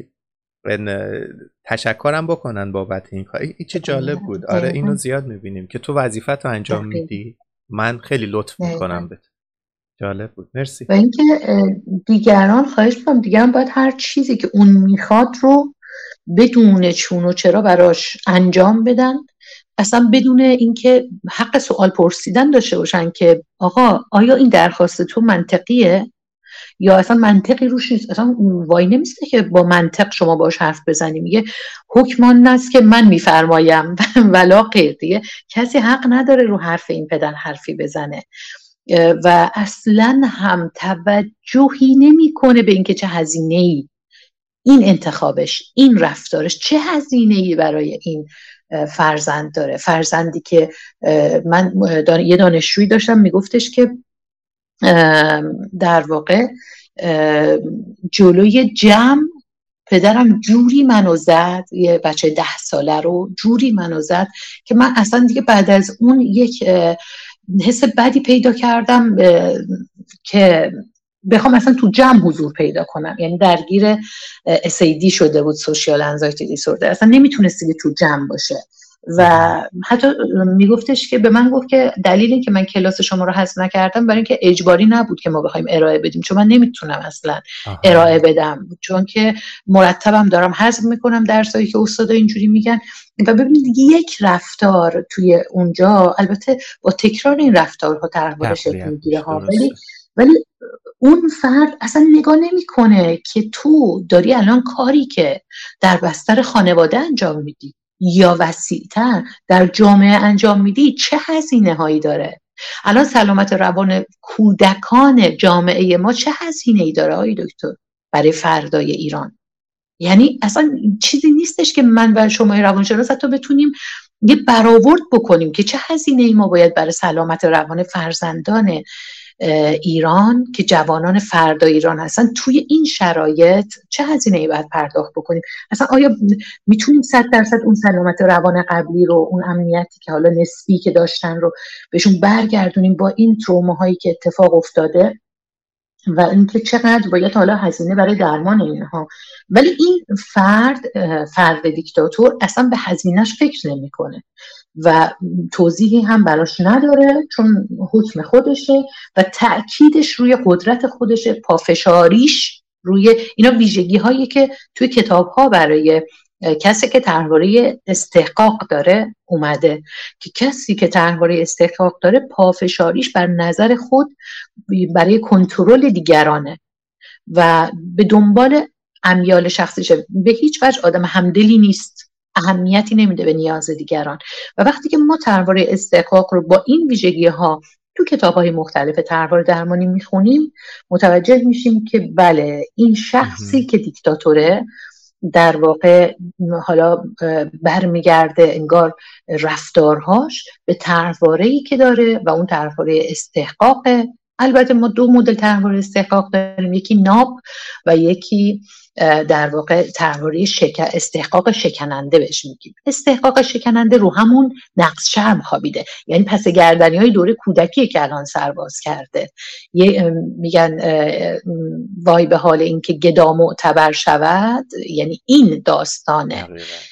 تشکرم بکنن بابت این کار. این چه جالب بود. آره اینو زیاد میبینیم که تو وظیفت رو انجام میدی، من خیلی لطف میکنم بهت. جالب بود، مرسی. و اینکه دیگران خواهش میکنم دیگران باید هر چیزی که اون میخواد رو بدون چون و چرا براش انجام بدن، اصلا بدون اینکه حق سوال پرسیدن داشته باشن که آقا آیا این درخواست تو منطقیه یا اصلا منطقی روش نیست. اصلا وای نمیسته که با منطق شما باش حرف بزنی، میگه حکمان است که من میفرمایم ولا غیر. دیگه کسی حق نداره رو حرف این پدر حرفی بزنه و اصلا هم توجهی نمیکنه به اینکه چه هزینه‌ای این انتخابش، این رفتارش چه هزینه‌ای برای این فرزند داره. فرزندی که من یه دانشجویی داشتم میگفتش که در واقع جلوی جمع پدرم جوری منو زد، یه بچه 10 ساله رو جوری منو زد که من اصلا دیگه بعد از اون یک حس بدی پیدا کردم که بخوام اصلا تو جمع حضور پیدا کنم. یعنی درگیر SAD شده بود، سوشیال انزایتی دیسوردر، اصلا نمیتونستی تو جمع باشه. و حتی میگفتش که به من گفت که دلیل این که من کلاس شما رو حذف نکردم برای اینکه اجباری نبود که ما بخوایم ارائه بدیم، چون من نمیتونم اصلا ارائه بدم، چون که مرتبم دارم حذف میکنم درسایی که استادا اینجوری میگن. و ببینید دیگه یک رفتار توی اونجا، البته با تکرار این رفتارها طرحواره شکل میگیره ها، ولی اون فرد اصلا نگاه نمیکنه که تو داری الان کاری که در بستر خانواده انجام میدی یا وسیع‌تر در جامعه انجام میدی چه هزینه هایی داره. الان سلامت روان کودکان جامعه ما چه هزینه ای داره آقای دکتر برای فردای ایران؟ یعنی اصلا چیزی نیستش که من و شما روانشناس حتی بتونیم یه برآورد بکنیم که چه هزینه ای ما باید برای سلامت روان فرزندان ایران که جوانان فردا ایران هستن توی این شرایط چه هزینه‌ای باید پرداخت بکنیم. اصلا آیا میتونیم 100% اون سلامت روان قبلی رو، اون امنیتی که حالا نسبی که داشتن رو بهشون برگردونیم با این تروماهایی که اتفاق افتاده و اینکه چقدر باید حالا هزینه برای درمان اینها؟ ولی این فرد دیکتاتور اصلا به هزینهش فکر نمیکنه و توضیحی هم براش نداره، چون حکم خودشه و تأکیدش روی قدرت خودشه، پافشاریش روی اینا ویژگی هایی که توی کتاب ها برای کسی که طرحواره استحقاق داره اومده، که کسی که طرحواره استحقاق داره پافشاریش بر نظر خود برای کنترل دیگرانه و به دنبال امیال شخصیشه، به هیچ وجه آدم همدلی نیست، اهمیتی نمیده به نیاز دیگران. و وقتی که ما طرحواره استحقاق رو با این ویژگی ها تو کتاب‌های مختلف طرحواره درمانی میخونیم، متوجه میشیم که بله این شخصی که دیکتاتوره در واقع حالا برمیگرده انگار رفتارهاش به طرحواره‌ای که داره و اون طرحواره استحقاقه. البته ما 2 مدل طرحواره استحقاق داریم، یکی ناب و یکی در واقع طرحواره استحقاق شکننده بهش میگیم. استحقاق شکننده رو همون نقص شرم خوابیده، یعنی پس گردنی‌های دوره کودکی که الان سرباز کرده، میگن وای به حال این که گدا معتبر شود، یعنی این داستانه.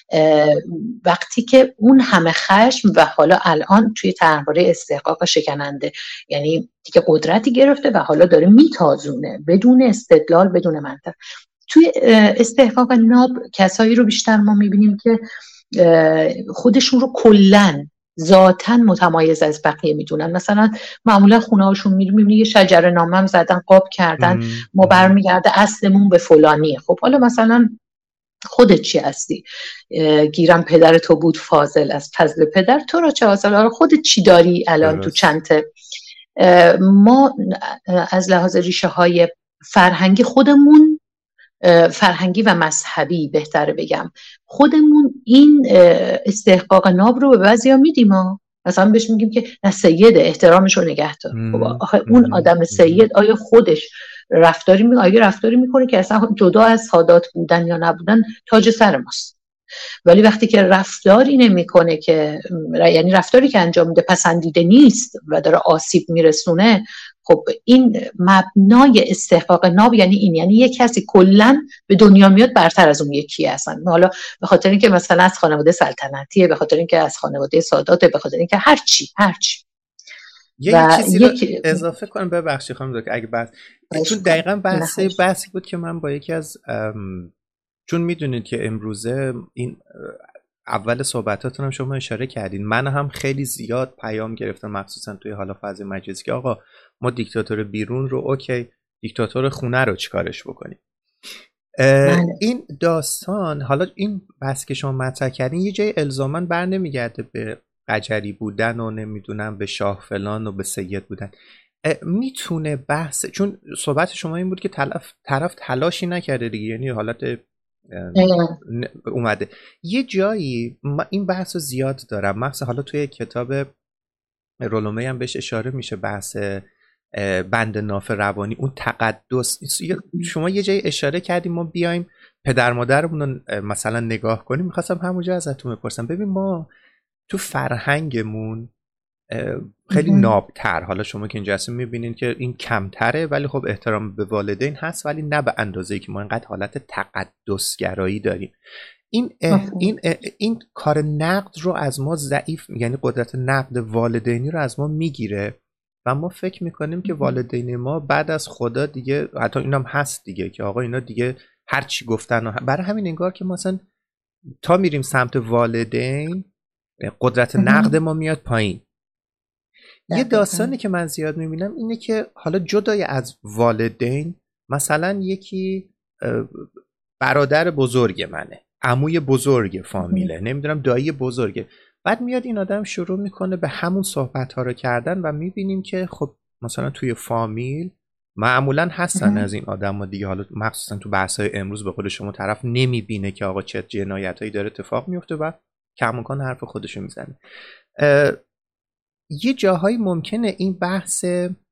وقتی که اون همه خشم و حالا الان توی طرحواره استحقاق شکننده، یعنی دیگه قدرتی گرفته و حالا داره میتازونه بدون استدلال، بدون منطق. توی استحقاق ناب کسایی رو بیشتر ما میبینیم که خودشون رو کلن ذاتاً متمایز از بقیه میدونن. مثلا معمولا خونه هاشون میبینیم یه شجره نامه هم زدن، قاب کردن، ما برمیگرده اصلمون به فلانیه. خب حالا مثلا خودت چی هستی؟ گیرم پدر تو بود فاضل، از فضل پدر تو را چه حاصل؟ خودت چی داری الان تو چنته؟ ما از لحاظ ریشه های فرهنگی خودمون، فرهنگی و مذهبی بهتره بگم، خودمون این استحقاق ناب رو به بعضیا میدیم. مثلا بهش میگیم که نه سید احترامش رو نگه دار. خب آخه اون آدم سید آیا خودش رفتاری میکنه که اصلا جدا از سادات بودن یا نبودن تاج سر ماست؟ ولی وقتی که رفتاری نمیکنه، که یعنی رفتاری که انجام میده پسندیده نیست و داره آسیب میرسونه، خب این مبنای استحقاق ناب یعنی این، یعنی یک کسی کلن به دنیا میاد برتر از اون یکی هستن، حالا به خاطر اینکه مثلا از خانواده سلطنتیه، به خاطر اینکه از خانواده ساداته، به خاطر اینکه هرچی یه چیزی رو اضافه کنم، ببخشید خانم دکتر اگه چون دقیقاً بحثی بود که من با یکی از چون میدونید که امروزه این اول صحبتاتون هم شما اشاره کردین، من هم خیلی زیاد پیام گرفتم مخصوصا توی حالا فاز مجازی که آقا ما دیکتاتور بیرون رو اوکی، دیکتاتور خونه رو چیکارش بکنیم؟ این داستان، حالا این بحث که شما مطرح کردین یه جای الزاماً بر نمیگرده به قجری بودن و نمیدونم به شاه فلان و به سید بودن. میتونه بحث، چون صحبت شما این بود که طرف تلاشی نکرده دیگه، یعنی حالت اومده یه جایی. این بحث رو زیاد دارم، مخصوصا حالا توی کتاب رولومه هم بهش اشاره میشه، بحث بند ناف روانی، اون تقدس. شما یه جایی اشاره کردیم ما بیایم پدر مادرمون رو مثلا نگاه کنیم. میخواستم همونجا ازتون بپرسم، ببین ما تو فرهنگمون خیلی نابتر، حالا شما که اینجا هستین میبینین که این کمتره، ولی خب احترام به والدین هست، ولی نه به اندازه‌ای که ما اینقدر حالت تقدسگرایی داریم. این کار نقد رو از ما ضعیف، یعنی قدرت نقد والدینی رو از ما میگیره و ما فکر میکنیم که والدین ما بعد از خدا دیگه، حتی اینم هست دیگه که آقا اینا دیگه هر چی گفتن برای همین انگار که مثلا تا میریم سمت والدین قدرت نقد ما میاد پایین. یه داستانی که من زیاد میبینم اینه که حالا جدای از والدین، مثلا یکی برادر بزرگ منه، عموی بزرگ فامیله، نمیدونم دایی بزرگه، بعد میاد این آدم شروع میکنه به همون صحبت ها رو کردن و میبینیم که خب مثلا توی فامیل معمولا هستن از این آدم ها دیگه. حالا مخصوصا تو بحث های امروز به خود شما طرف نمیبینه که آقا چه جنایت هایی داره اتفاق میفته و کماکان حرف خودشو میزنه. یه جاهایی ممکنه این بحث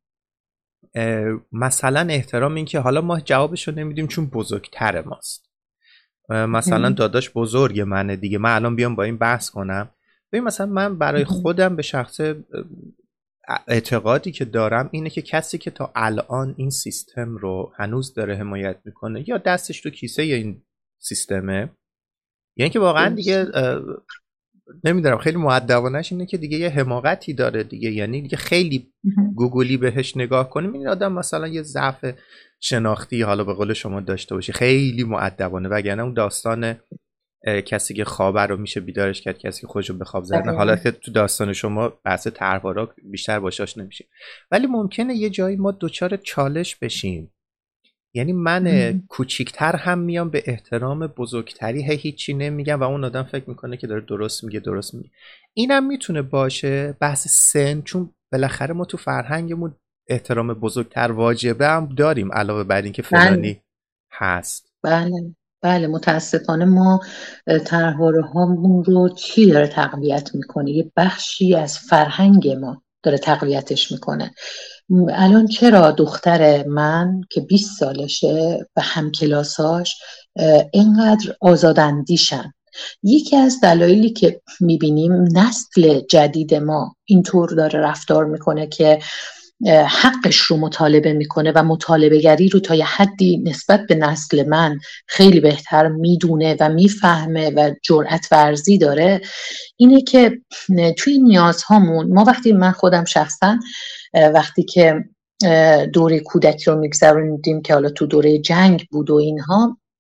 مثلا احترام، این که حالا ما جوابشو نمیدیم چون بزرگتر ماست، مثلا داداش بزرگ منه دیگه، من الان بیام با این بحث کنم. ببین مثلا من برای خودم به شخص اعتقادی که دارم اینه که کسی که تا الان این سیستم رو هنوز داره حمایت میکنه یا دستش تو کیسه این سیستمه، یعنی که واقعا دیگه نمیدونم، خیلی مؤدبانش اینه که دیگه یه حماقتی داره دیگه، یعنی دیگه خیلی گوگلی بهش نگاه کنیم این آدم مثلا یه ضعف شناختی حالا به قول شما داشته باشه، خیلی مؤدبانه، وگرنه اون داستان کسی که خوابه رو میشه بیدارش کرد، کسی که خودشو به خواب زد، حالا که تو داستان شما بحث طرحوارا بیشتر باشاش نمیشه. ولی ممکنه یه جایی ما دوچار چالش بشیم، یعنی من کوچیکتر هم میام به احترام بزرگتری هیچی نمیگم و اون آدم فکر میکنه که داره درست میگه. اینم میتونه باشه بحث سن، چون بالاخره ما تو فرهنگمون احترام بزرگتر واجبه هم داریم علاوه بر این که فلانی هست. بله متاسفانه ما طرحواره هامون رو چی داره تقویت میکنه؟ یه بخشی از فرهنگ ما داره تقویتش میکنه. الان چرا دختر من که 20 سالشه و همکلاساش اینقدر آزاداندیشن؟ یکی از دلایلی که میبینیم نسل جدید ما اینطور داره رفتار میکنه که حقش رو مطالبه میکنه و مطالبه گری رو تا یه حدی نسبت به نسل من خیلی بهتر میدونه و میفهمه و جرأت ورزی داره، اینه که توی نیازهامون ما وقتی من خودم شخصا وقتی که دوره کودکی رو میگذروندیم که حالا تو دوره جنگ بود و اینها،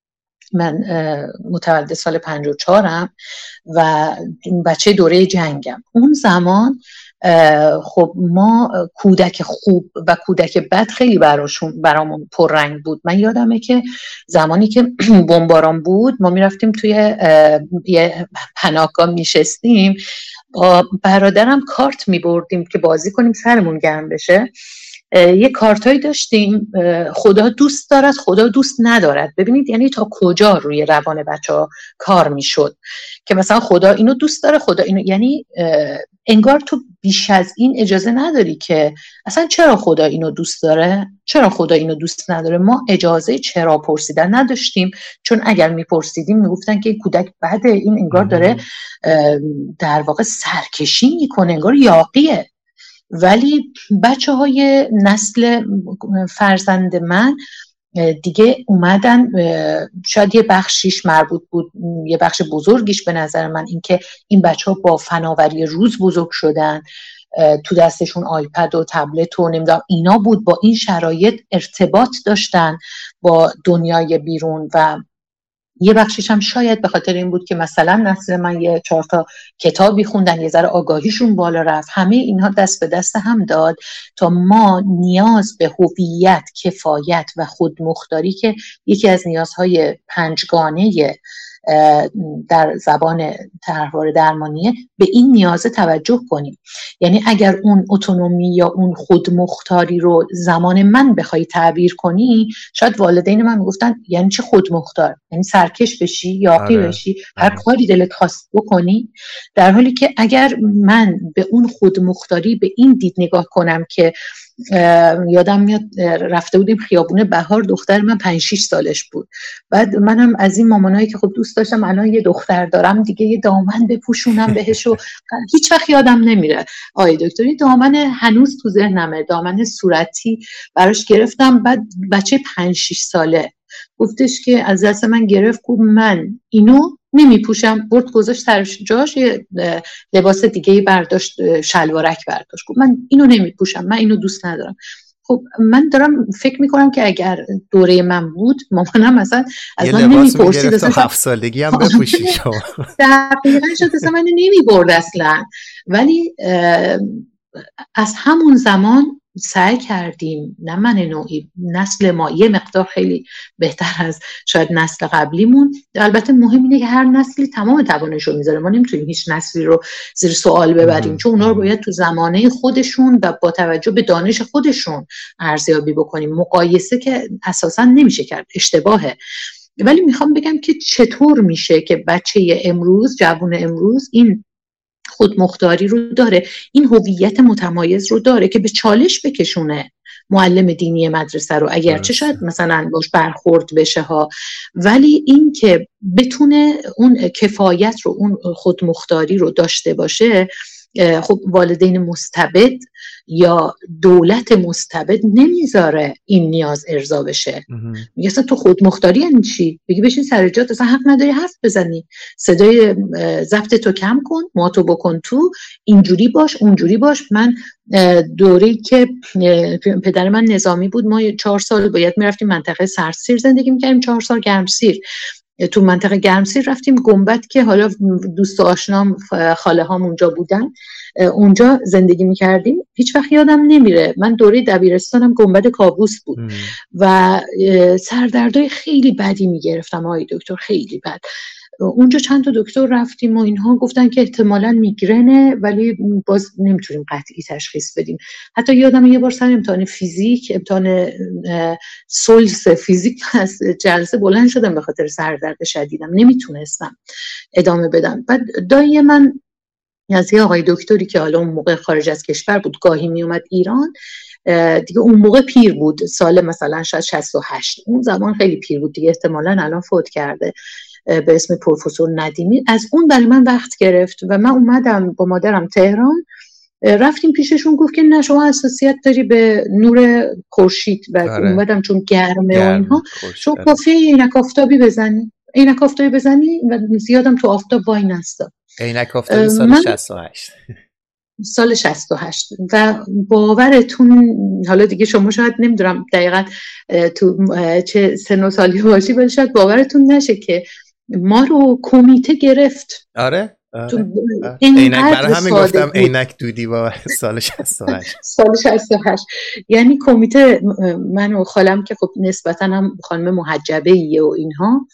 من متولد سال 54م و بچه دوره جنگم. اون زمان خب ما کودک خوب و کودک بد خیلی برامون پررنگ بود. من یادمه که زمانی که بمباران بود ما میرفتیم توی یه پناهگاه میشستیم، با برادرم کارت میبردیم که بازی کنیم سرمون گرم بشه. یه کارتایی داشتیم، خدا دوست دارد خدا دوست ندارد. ببینید یعنی تا کجا روی روان بچه‌ها کار میشد که مثلا خدا اینو دوست داره خدا اینو، یعنی انگار تو بیش از این اجازه نداری که اصلا چرا خدا اینو دوست داره چرا خدا اینو دوست نداره. ما اجازه چرا پرسیدن نداشتیم، چون اگر میپرسیدیم میگفتن که کودک بده، این انگار داره در واقع سرکشی میکنه، انگار یاقیه. ولی بچه‌های نسل فرزند من دیگه اومدن، شاید یه بخشیش مربوط بود، یه بخش بزرگیش به نظر من این که این بچه‌ها با فناوری روز بزرگ شدن، تو دستشون آیپد و تبلت و نمیدونم اینا بود، با این شرایط ارتباط داشتن با دنیای بیرون. و یه بخشش هم شاید به خاطر این بود که مثلا نسل من یه 4 تا کتابی خوندن، یه ذره آگاهیشون بالا رفت. همه اینها دست به دست هم داد تا ما نیاز به هویت، کفایت و خودمختاری که یکی از نیازهای 5گانه در زبان طرحواره درمانیه، به این نیاز توجه کنیم. یعنی اگر اون اتونومی یا اون خودمختاری رو زمان من بخوای تعبیر کنی، شاید والدین من میگفتن یعنی چه خودمختار؟ یعنی سرکش بشی، یاقی بشی، هر کاری دلت خواست بکنی. در حالی که اگر من به اون خودمختاری به این دید نگاه کنم که یادم میاد رفته بودیم خیابون بهار، دختر من 5-6 سالش بود، بعد منم از این مامانایی که خب دوست داشتم الان یه دختر دارم دیگه یه دامن بپوشونم بهش و هیچ وقت یادم نمیره آقای دکتر این دامن هنوز تو ذهنمه، دامن صورتی براش گرفتم. بعد بچه 5-6 ساله گفتش که از دست من گرفت، گفت من اینو نمیپوشم، برد گذاشت سر جاش، یه لباس دیگه برداشت، شلوارک برداشت، گفت من اینو نمیپوشم، من اینو دوست ندارم. خب من دارم فکر میکنم که اگر دوره من بود مامانم مثلا از من نمیپرسید تا 7 سالگی هم بپوشی شما. دقیقاً شد اصلا من نمیبرد اصلا. ولی از همون زمان سعی کردیم، نه من نوعی، نسل ما یه مقدار خیلی بهتر از شاید نسل قبلیمون. البته مهم اینه که هر نسلی تمام توانش رو میذاره، ما نمیتونیم هیچ نسلی رو زیر سوال ببریم، چون اونا رو باید تو زمانه خودشون و با توجه به دانش خودشون ارزیابی بکنیم. مقایسه که اساسا نمیشه کرد، اشتباهه. ولی میخوام بگم که چطور میشه که بچه امروز، جوان امروز این خودمختاری رو داره، این هویت متمایز رو داره که به چالش بکشونه معلم دینی مدرسه رو، اگرچه شاید مثلا باش برخورد بشه ها، ولی این که بتونه اون کفایت رو، اون خودمختاری رو داشته باشه. خب والدین مستبد یا دولت مستبد نمیذاره این نیاز ارضا بشه. میگه اصلا تو خودمختاری یعنی چی؟ بگی بشین سر جات، اصلا حق نداری حرف بزنی، صدای ضبط تو کم کن، موهاتو بکن تو، اینجوری باش اونجوری باش. من دوره‌ای که پدر من نظامی بود، ما 4 سال باید میرفتیم منطقه سردسیر زندگی میکردیم، 4 سال گرمسیر. تو منطقه گرمسیر رفتیم گنبد که حالا دوست و آشنام خاله هام اونجا بودن، اونجا زندگی میکردیم. هیچ وقت یادم نمیره، من دوره دبیرستانم گنبد کابوس بود و سردردای خیلی بدی میگرفتم آقای دکتر، خیلی بد. اونجا چند تا دکتر رفتیم و اینها گفتن که احتمالاً میگرنه، ولی باز نمیتونیم قطعی تشخیص بدیم. حتی یادم یه بار سر امتحان فیزیک، امتحان سولس فیزیک، از جلسه بلند شدم به خاطر سردرد شدیدم، نمیتونستم ادامه بدم. بعد دایی من از یه آقای دکتری که حالا اون موقع خارج از کشور بود، گاهی میومد ایران، دیگه اون موقع پیر بود، سال مثلا شاید 68، اون زمان خیلی پیر بود دیگه، احتمالاً الان فوت کرده، به اسم پروفسور ندیمی. از اون برای من وقت گرفت و من اومدم با مادرم تهران، رفتیم پیششون، گفت که نه شما حساسیت داری به نور خورشید و اومدم چون گرمه و اینها، شما کافیه عینک آفتابی بزنی و زیادم تو آفتاب وای نستا. عینک آفتابی سال 68 سال 68 و باورتون، حالا دیگه شما شاید نمیدونم دقیقاً تو چه سن و سالی باشی، ولی شاید باورتون نشه که ما رو کمیته گرفت. آره عینک برای همین گفتم عینک دودی با سال 68. سال 68 یعنی کمیته، من و خالم که خب نسبتاً هم خانم محجبه‌ایه و اینها،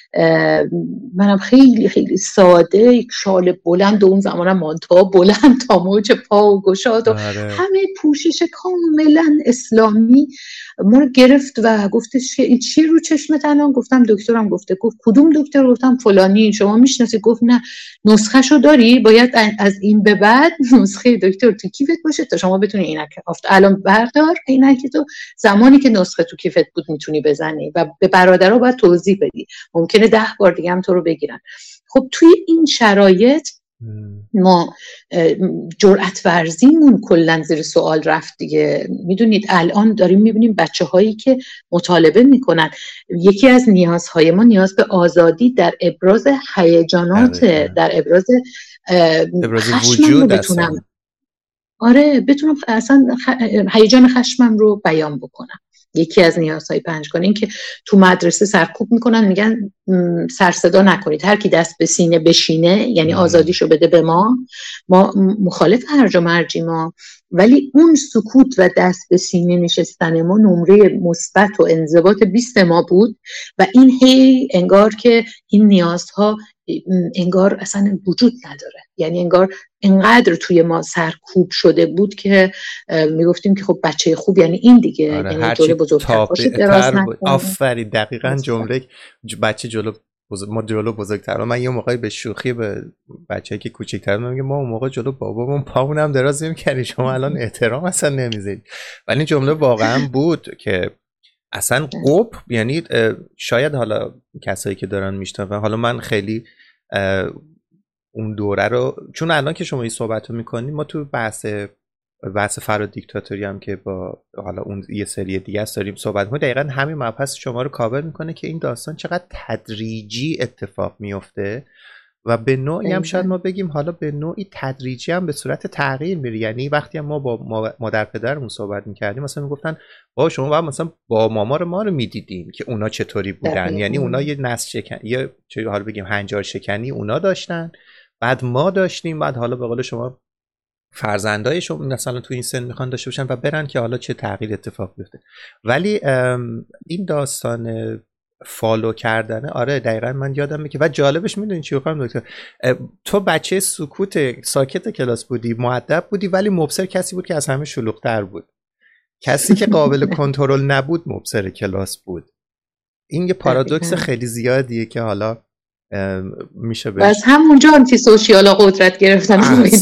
منم خیلی خیلی ساده، یک شال بلند و اون زمانم مانتو بلند تا موج پا و گشاد و همه پوشش کاملا اسلامی ما رو گرفت و گفتش که این چی رو چشمت الان؟ گفتم دکترم گفته. گفت کدوم دکتر؟ گفتم فلانی. شما میشناسی؟ گفت نه. نسخه‌شو داری؟ باید از این به بعد نسخه دکتر تو کیفت باشه تا شما بتونی عینک الان بردار عینکتو، زمانی که نسخه تو کیفت بود میتونی بزنی و به برادرها باید توضیح بدی، ممکنه 10 بار دیگه هم تو رو بگیرن. خب توی این شرایط ما جرأت ورزیمون کلا زیر سوال رفت دیگه. میدونید الان داریم میبینیم بچه هایی که مطالبه میکنن، یکی از نیازهای ما نیاز به آزادی در ابراز هیجانات، در ابراز خشمم رو بتونم بتونم اصلا هیجان خشمم رو بیان بکنم. یکی از نیازهای پنجگانه این که تو مدرسه سرکوب میکنن، میگن سر صدا نکنید، هر کی دست به سینه بشینه یعنی آزادیشو بده به ما مخالف هرج و مرجی ما، ولی اون سکوت و دست به سینه نشستن ما نمره مثبت و انضباط 20 ما بود و این هی انگار که این نیازها انگار اصلا وجود نداره، یعنی انگار انقدر توی ما سرکوب شده بود که میگفتیم که خب بچه خوب یعنی این دیگه، یعنی جلو بزرگتر باشه دراز نکنه. آفرین، دقیقاً جمله بچه جلو ما جلو بزرگتر. من یه موقعی به شوخی به بچه‌ای که کوچیک‌ترن میگم ما اون موقع جلو بابامون پامون هم دراز نمی‌کردیم، شما الان احترام اصلا نمی‌ذارید. ولی این جمله واقعاً بود که اصلا قپ، یعنی شاید حالا کسایی که دارن میشنون، حالا من خیلی اون دوره رو، چون الان که شما این صحبت رو میکنید ما تو بحث فرار دیکتاتوری هم که با حالا اون یه سری دیگه است داریم صحبت میکنیم، دقیقا همین مبحث شما رو کاور میکنه که این داستان چقدر تدریجی اتفاق میفته و به نوعی هم شاید ما بگیم حالا به نوعی تدریجی هم به صورت تغییر میره. یعنی وقتی هم ما با مادر پدرمون صحبت میکردیم مثلا میگفتن با شما باید مثلا با ماما ما رو میدیدیم که اونا چطوری بودن، یعنی اونا یه نسل شکن، یه چه حالا بگیم هنجار شکنی اونا داشتن، بعد ما داشتیم، بعد حالا به قول شما فرزندایشون مثلا تو این سن میخوان داشته باشن و برن که حالا چه تغییر اتفاق بیفته. ولی این داستان فالو کردنه، آره دقیقاً من یادم میاد. و جالبش میدونی چی بخوام دکتر، تو بچه ساکت کلاس بودی، مؤدب بودی، ولی مبصر کسی بود که از همه شلوغ‌تر بود. کسی که قابل کنترل نبود مبصر کلاس بود. این یه پارادوکس خیلی زیادیه که حالا میشه بهش از همونجا آنتی سوشیالا قدرت گرفتن.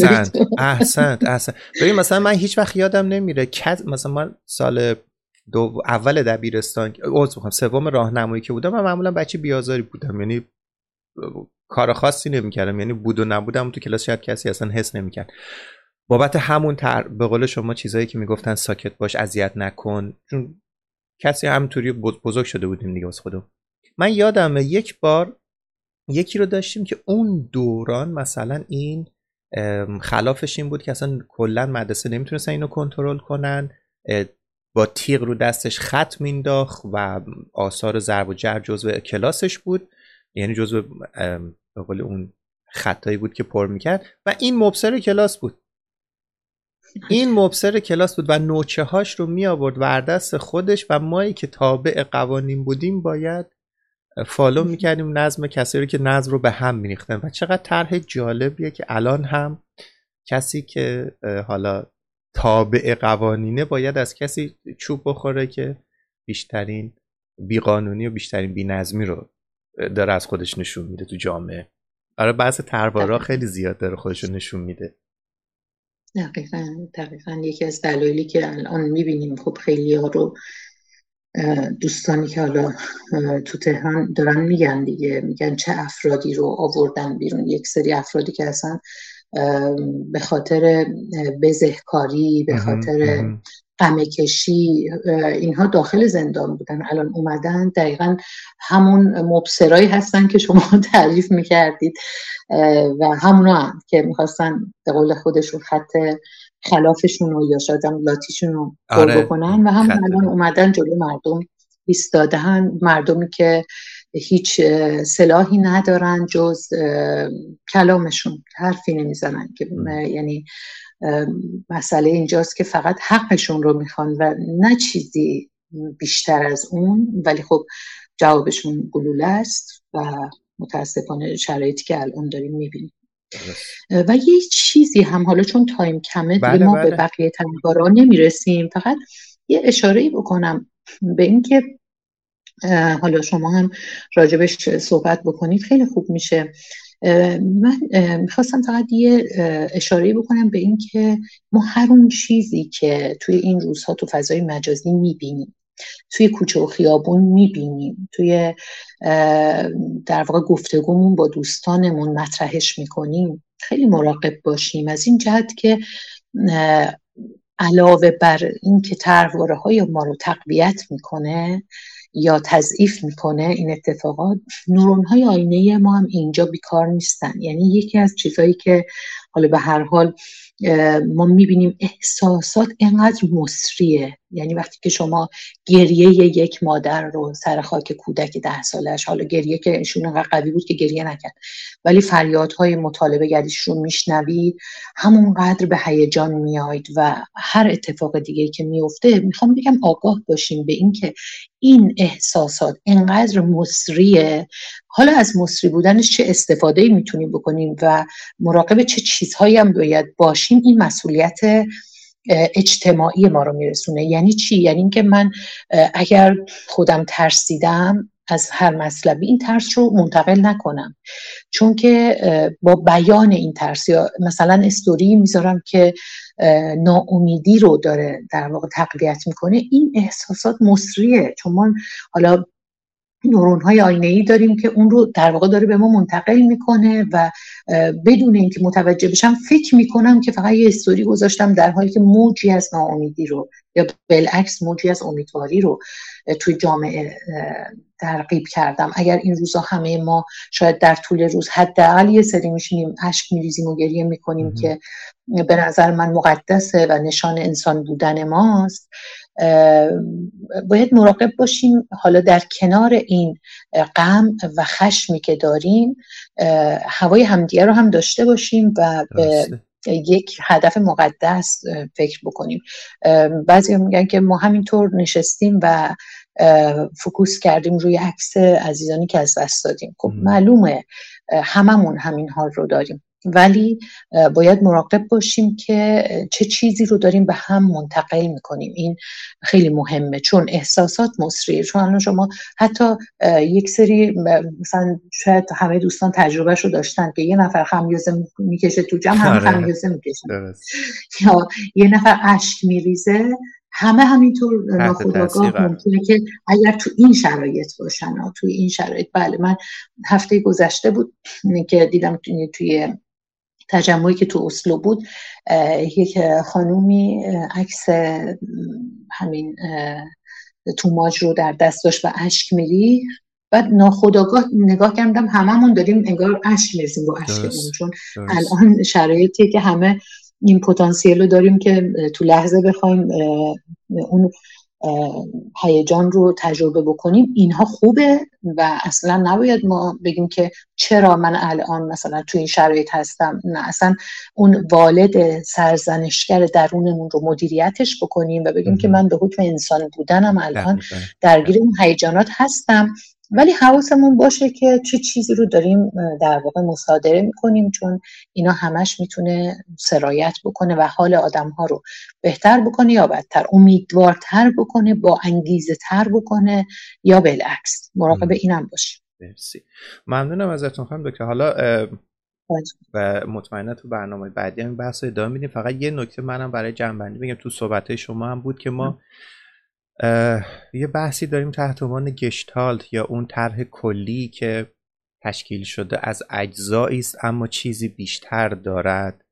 احسنت. ببین مثلا من هیچ وقت یادم نمیره مثلا من سال اول دبیرستان سوم راهنمایی که بودم، من معمولا بچه بیازاری بودم، یعنی کار خاصی نمیکردم، یعنی بود و نبودم تو کلاس شاید کسی اصلا حس نمیکرد. بابت همون به قول شما چیزایی که میگفتن ساکت باش، اذیت نکن، چون کسی همونطوری بزرگ شده بودیم دیگه واسه خودم. من یادمه یک بار یکی رو داشتیم که اون دوران مثلا این خلافش این بود که اصلا کلا مدرسه نمیتونستن اینو کنترل کنن، با تیغ رو دستش خط مینداخت و آثار ضرب و جرح جزو کلاسش بود، یعنی جزو به قول اون خطایی بود که پر میکرد و این مبصر کلاس بود. این مبصر کلاس بود و نوچه هاش رو می آورد وردست خودش و مایی که تابع قوانین بودیم باید فالو میکردیم نظم کسی رو که نظم رو به هم میریختن. و چقدر طرح جالبیه که الان هم کسی که حالا تابع قوانینه باید از کسی چوب بخوره که بیشترین بیقانونی و بیشترین بی‌نظمی رو داره از خودش نشون میده تو جامعه. آره بعضی طرحوارا خیلی زیاد داره خودش رو نشون میده. دقیقاً یکی از دلایلی که الان میبینیم خب خیلی ها رو دوستانی که حالا تو تهران دارن میگن دیگه، میگن چه افرادی رو آوردن بیرون، یک سری افرادی که اصلا به خاطر بزهکاری، به خاطر قمه کشی، اینها داخل زندان بودن، الان اومدن دقیقا همون مبصرایی هستن که شما تعریف میکردید و همونو هم که میخواستن به قول خودشون خط خلافشون رو یا شاید هم لاتیشون رو پر بکنن و همون الان اومدن جلوی مردم ایستادن، مردمی که هیچ سلاحی ندارن جز کلامشون، حرفی نمیزنن که یعنی مسئله اینجاست که فقط حقشون رو میخوان و نه چیزی بیشتر از اون، ولی خب جوابشون گلوله است و متاسفانه شرایطی که الان داریم میبینیم. و یه چیزی هم حالا چون تایم کمه دیگه ما به بقیه تنگارا نمیرسیم، فقط یه اشاره‌ای بکنم به این که حالا شما هم راجبش صحبت بکنید خیلی خوب میشه. من میخواستم فقط یه اشاره‌ای بکنم به این که ما هر اون چیزی که توی این روزها تو فضای مجازی میبینیم، توی کوچه و خیابون میبینیم، توی در واقع گفتگومون با دوستانمون مطرحش میکنیم، خیلی مراقب باشیم از این جهت که علاوه بر این که طرحواره‌های ما رو تقویت میکنه یا تضعیف میکنه این اتفاقات، نورون‌های آینه ما هم اینجا بیکار نیستن. یعنی یکی از چیزایی که حالا به هر حال ما میبینیم احساسات اینقدر مصریه، یعنی وقتی که شما گریه یک مادر رو سر خاک کودک 10 سالش، حالا گریه که ایشون انقدر قوی بود که گریه نکرد، ولی فریادهای مطالبه گریش رو میشنوید، همونقدر به هیجان میاید و هر اتفاق دیگه که میفته میخوام بگم آگاه باشیم به این که این احساسات اینقدر مصریه. حالا از مصری بودنش چه استفاده‌ای میتونیم بکنیم و مراقب چه چیزهایی هم باید باشیم، این مسئولیت اجتماعی ما رو میرسونه. یعنی چی؟ یعنی اینکه من اگر خودم ترسیدم از هر مطلبی این ترس رو منتقل نکنم، چون که با بیان این ترس یا مثلا استوری میذارم که ناامیدی رو داره در واقع تقویت میکنه، این احساسات مصریه، چون ما حالا نورون‌های آینه‌ای داریم که اون رو در واقع داره به ما منتقل میکنه و بدون اینکه متوجه بشم فکر میکنم که فقط یه استوری گذاشتم، در حالی که موجی از ناامیدی رو یا بالعکس موجی از امیدواری رو توی جامعه ترغیب کردم. اگر این روزا همه ما شاید در طول روز حداقل یه سری میشینیم اشک میریزیم و گریه میکنیم که به نظر من مقدسه و نشان انسان بودن ماست، باید مراقب باشیم حالا در کنار این غم و خشمی که داریم هوای همدیگه رو هم داشته باشیم و به یک هدف مقدس فکر بکنیم. بعضی میگن که ما همینطور نشستیم و فوکوس کردیم روی عکس عزیزانی که از دست دادیم. خب معلومه هممون همین حال رو داریم، ولی باید مراقب باشیم که چه چیزی رو داریم به هم منتقل میکنیم. این خیلی مهمه، چون احساسات مصریه. چون الان شما حتی یک سری مثلا شاید همه دوستان تجربهش رو داشتن که یه نفر خمیازه میکشه تو جمع، همه خمیازه میکشن، یا یه نفر اشک میریزه، همه همینطور ناخودآگاه ممکنه که اگر تو این شرایط باشن، توی این شرایط. بله، من هفته گذشته بود که دیدم توی تجمعی که تو اسلو بود یک خانومی عکس همین توماج رو در دست داشت و اشک میریخت. بعد ناخودآگاه نگاه کردم هممون داریم انگار اشک میریزیم با اشکمون، چون الان شرایطی که همه این پتانسیل رو داریم که تو لحظه بخوایم اون هیجان رو تجربه بکنیم. اینها خوبه و اصلا نباید ما بگیم که چرا من الان مثلا تو این شرایط هستم. نه، اصلا اون والد سرزنشگر درونمون رو مدیریتش بکنیم و بگیم که من به حکم انسان بودنم الان درگیر اون هیجانات هستم، ولی حواسمون باشه که چه چیزی رو داریم در واقع مصادره میکنیم، چون اینا همش میتونه سرایت بکنه و حال آدم‌ها رو بهتر بکنه یا بدتر، امیدوارتر بکنه، با انگیزه تر بکنه یا بالعکس. مراقب اینم باشیم. مرسی، ممنونم ازتون خانم دکتر. حالا و مطمئنا تو برنامه بعدی هم بحث ادامه میدیم. فقط یه نکته منم برای جمع‌بندی بگم، تو صحبت‌های شما هم بود که ما یه بحثی داریم تحت عنوان گشتالت یا اون طرح کلی که تشکیل شده از اجزایی است اما چیزی بیشتر دارد،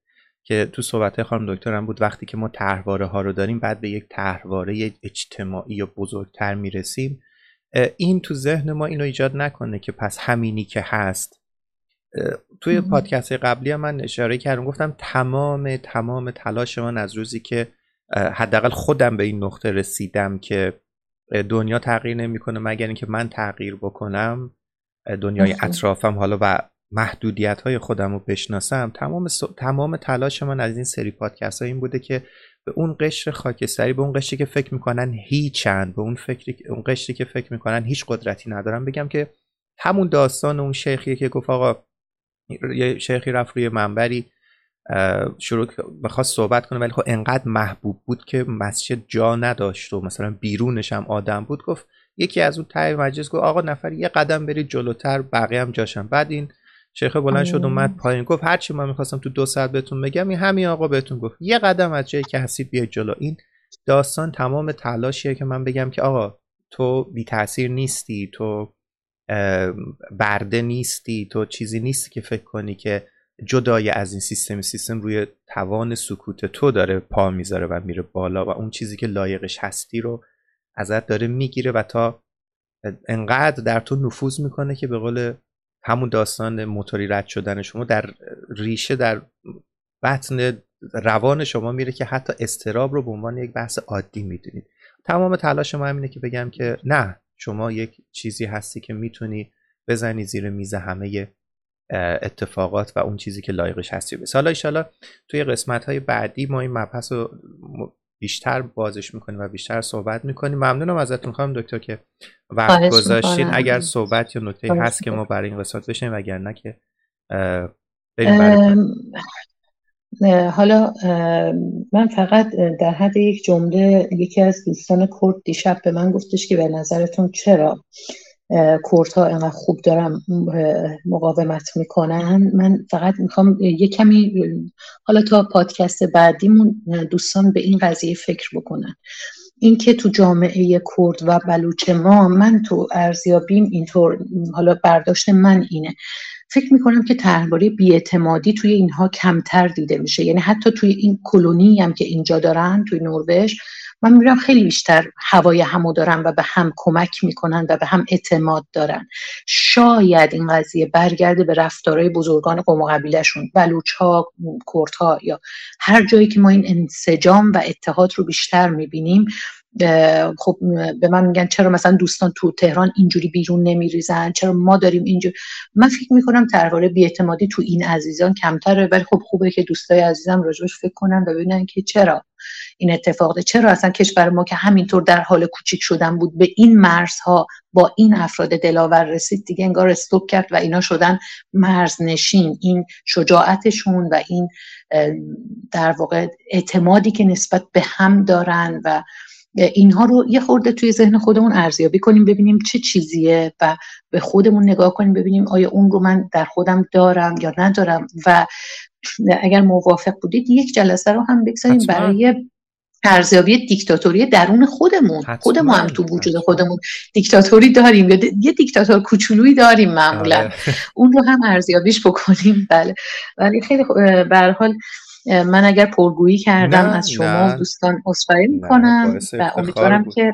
که تو صحبت خانم دکترم بود، وقتی که ما طرحواره ها رو داریم بعد به یک طرحواره اجتماعی یا بزرگتر میرسیم، این تو ذهن ما اینو ایجاد نکنه که پس همینی که هست. توی پادکست قبلی هم من اشاره کردم، گفتم تمام تلاش من از روزی که حداقل خودم به این نقطه رسیدم که دنیا تغییر نمیکنه مگر اینکه من تغییر بکنم، دنیای اطرافم حالا و محدودیت‌های خودم رو بشناسم، تمام تلاش من از این سری پادکست‌ها این بوده که به اون قشر خاکستری، به اون قشری که فکر میکنن هیچند، به اون قشری که فکر میکنن هیچ قدرتی ندارن، بگم که همون داستان اون شیخیه که گفت آقا یه شیخی رفت روی منبری شروع بخواست صحبت کنه، ولی خب انقدر محبوب بود که مسجد جا نداشت و مثلا بیرونش هم آدم بود. گفت یکی از اون ته مجلس گفت آقا نفر یه قدم برید جلوتر، بقیه هم جاشن. بعد این شیخ بلند شد اومد پایین، گفت هرچی من میخواستم تو 2 ساعت بهتون بگم این همین آقا بهتون گفت، یه قدم از جایی که هستید بیاید جلو. این داستان تمام تلاشیه که من بگم که آقا تو بی تاثیر نیستی، تو برده نیستی، تو چیزی نیستی که فکر کنی که جدای از این سیستم روی توان سکوت تو داره پا میذاره و میره بالا و اون چیزی که لایقش هستی رو ازت داره میگیره و تا انقدر در تو نفوذ میکنه که به قول همون داستان موتوری رد شدن شما در ریشه، در بطن روان شما میره که حتی اضطراب رو به عنوان یک بحث عادی میدونید. تمام تلاش ما همینه که بگم که نه، شما یک چیزی هستی که میتونی بزنی زیر میز همه اتفاقات و اون چیزی که لایقش هستی بس. حالا انشالله توی قسمت‌های بعدی ما این مبحث رو بیشتر بازش میکنیم و بیشتر صحبت میکنیم. ممنونم ازتون خانم دکتر که وقت گذاشتین. اگر صحبت یا نکته‌ای هست که ما برای این قسمت بشنیم، اگر نه که حالا من فقط در حد یک جمله، یکی از دوستان کرد دیشب به من گفتش که به نظرتون چرا کردها اینقدر خوب دارن مقاومت میکنن. من فقط میخوام یه کمی حالا تا پادکست بعدیمون دوستان به این قضیه فکر بکنن، این که تو جامعه کرد و بلوچ ما، من تو ارزیابیم اینطور، حالا برداشت من اینه، فکر میکنم که طرحواره بی‌اعتمادی توی اینها کمتر دیده میشه. یعنی حتی توی این کلونی هم که اینجا دارن توی نروژ، من میبینم خیلی بیشتر هوای همو دارن و به هم کمک میکنن و به هم اعتماد دارن. شاید این قضیه برگرده به رفتارهای بزرگان قوم و قبیله‌شون، بلوچ‌ها، کردها، یا هر جایی که ما این انسجام و اتحاد رو بیشتر میبینیم. خب به من میگن چرا مثلا دوستان تو تهران اینجوری بیرون نمیریزن، چرا ما داریم اینجوری. من فکر میکنم طرحواره بی‌اعتمادی تو این عزیزان کمتره، ولی خب خوبه که دوستای عزیزم راجبش فکر کنن و ببینن که چرا این اتفاقه، چرا اصلا کشور ما که همینطور در حال کوچیک شدن بود به این مرزها با این افراد دلاور رسید، دیگه انگار استوب کرد و اینا شدن مرزنشین. این شجاعتشون و این در واقع اعتمادی که نسبت به هم دارن و اینها رو یه خورده توی ذهن خودمون ارزیابی کنیم، ببینیم چه چیزیه و به خودمون نگاه کنیم ببینیم آیا اون رو من در خودم دارم یا ندارم. و اگر موافق بودید یک جلسه رو هم بگذاریم برای ارزیابی دیکتاتوری درون خودمون. خود ما هم تو وجود خودمون دیکتاتوری داریم یا یه دیکتاتور کوچولویی داریم معمولا، اون رو هم ارزیابیش بکنیم. بله، ولی خیلی به هر حال من اگر پرگویی کردم از شما و دوستان عذرخواهی میکنم و امیدوارم که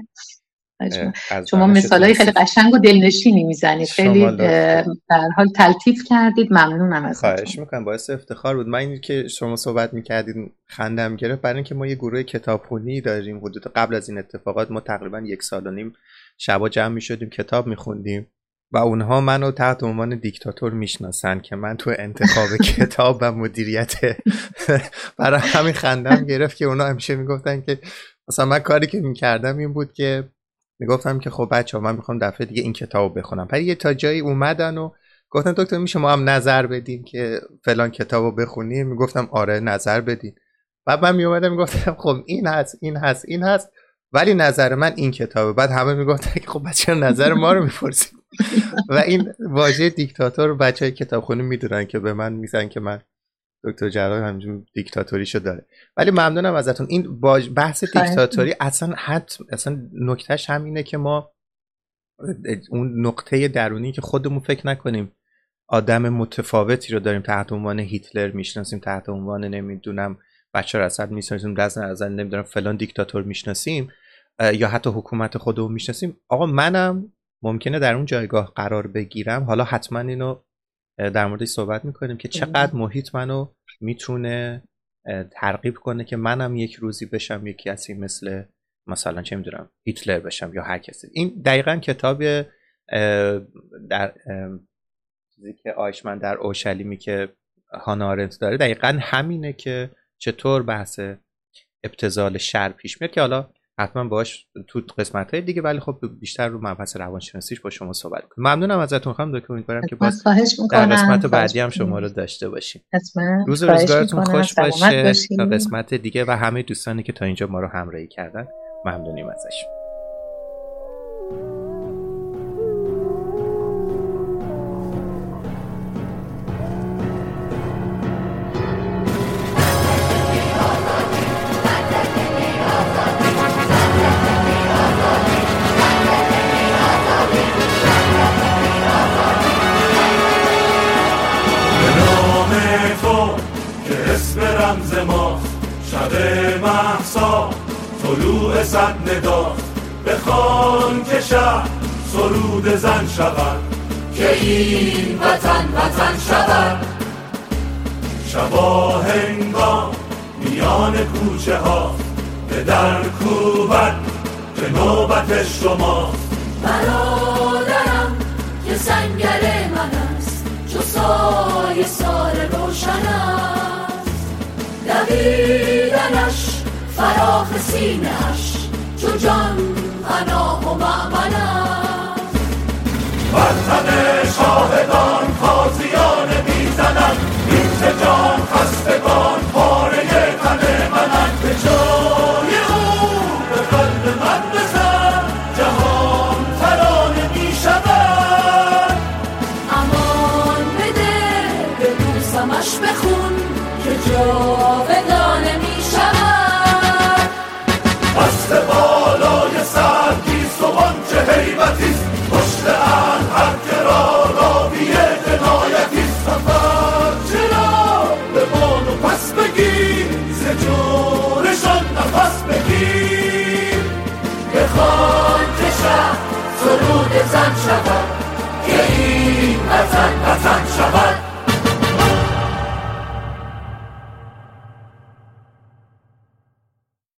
شما مثالای خیلی قشنگ و دلنشینی میزنید، خیلی به هر حال تلطیف کردید. ممنونم ازتون. خواهش میکنم، باعث افتخار بود. من این که شما صحبت میکردید خندم گرفت، برای اینکه ما یه گروه کتابخونی داریم. حدود قبل از این اتفاقات ما تقریبا 1.5 سال شبا جمع میشدیم کتاب میخوندیم و اونها منو تحت عنوان دیکتاتور میشناسن که من تو انتخاب کتاب و مدیریت برای همین خندم گرفت که اونا همیشه میگفتن که مثلا من کاری که میکردم این بود که میگفتم که خب بچه‌ها من میخوام دفعه دیگه این کتابو بخونم. بعد یه تا جایی اومدن و گفتن دکتر میشه ما هم نظر بدیم که فلان کتابو بخونیم؟ میگفتم آره نظر بدین. بعد من میومدم میگفتم خب این هست ولی نظر من این کتابه. بعد همه میگفتن که خب بچه‌ها نظر ما رو میپرسید. و این واژه دیکتاتور بچهای کتابخونی میدونن که به من میگن که من دکتر جلال همینجور دیکتاتوریشو داره. ولی ممنونم ازتون. این بحث دیکتاتوری اصلا نکتهش همینه که ما اون نقطه درونی که خودمون فکر نکنیم آدم متفاوتی رو داریم تحت عنوان هیتلر میشناسیم، تحت عنوان نمیدونم بشار اسد میشناسیم، از نمیدونم فلان دیکتاتور میشناسیم، یا حتی حکومت خودمون میشناسیم، آقا منم ممکنه در اون جایگاه قرار بگیرم. حالا حتما اینو در موردش صحبت میکنیم که چقدر محیط منو میتونه ترغیب کنه که منم یک روزی بشم یکی کسی مثلا چه میدونم هیتلر بشم یا هر کسی. این دقیقاً کتاب در چیزی که آیشمن در اورشلیمی که هانا آرنت داره دقیقاً همینه که چطور بحث ابتذال شر پیش میاد، که حالا حتما باش تو قسمت‌های دیگه، ولی خب بیشتر رو مبحث روانشناسیش با شما صحبت کنم. ممنونم ازتون خانم دکتر، امیدوارم که باز در قسمت بعدی هم شما رو داشته باشیم. روز روزگارتون خوش باشه تا قسمت دیگه، و همه دوستانی که تا اینجا ما رو همراهی کردن ممنونیم ازشون. رمز ما شب مهسا طلوع صد ندا بخوان که شب سرود زن شود، که این وطن وطن شود. شبا هنگام میان کوچه ها به در کوبت به نوبت شما. برادرم که سنگر من است، چو سایه سار روشن است. دویدنش فراخ سینه‌اش، چو جان پناه و مأمن است. وطن شاهدان تازیان میزنند، این که جان خستگان پاره تن منند. به جای او به قلب من بزن، جهان ترانه میشود. امان بده به بوسمش بخون، که جاودانه میشود. بسته بالای سرگیست و آنچه هیبتیست، پشت ان هر که را راوی جنایتیست. سفر چرا به بان و پس بگیر، ز جورشان نفس بگیر. بخوان که شب سرود زن شود،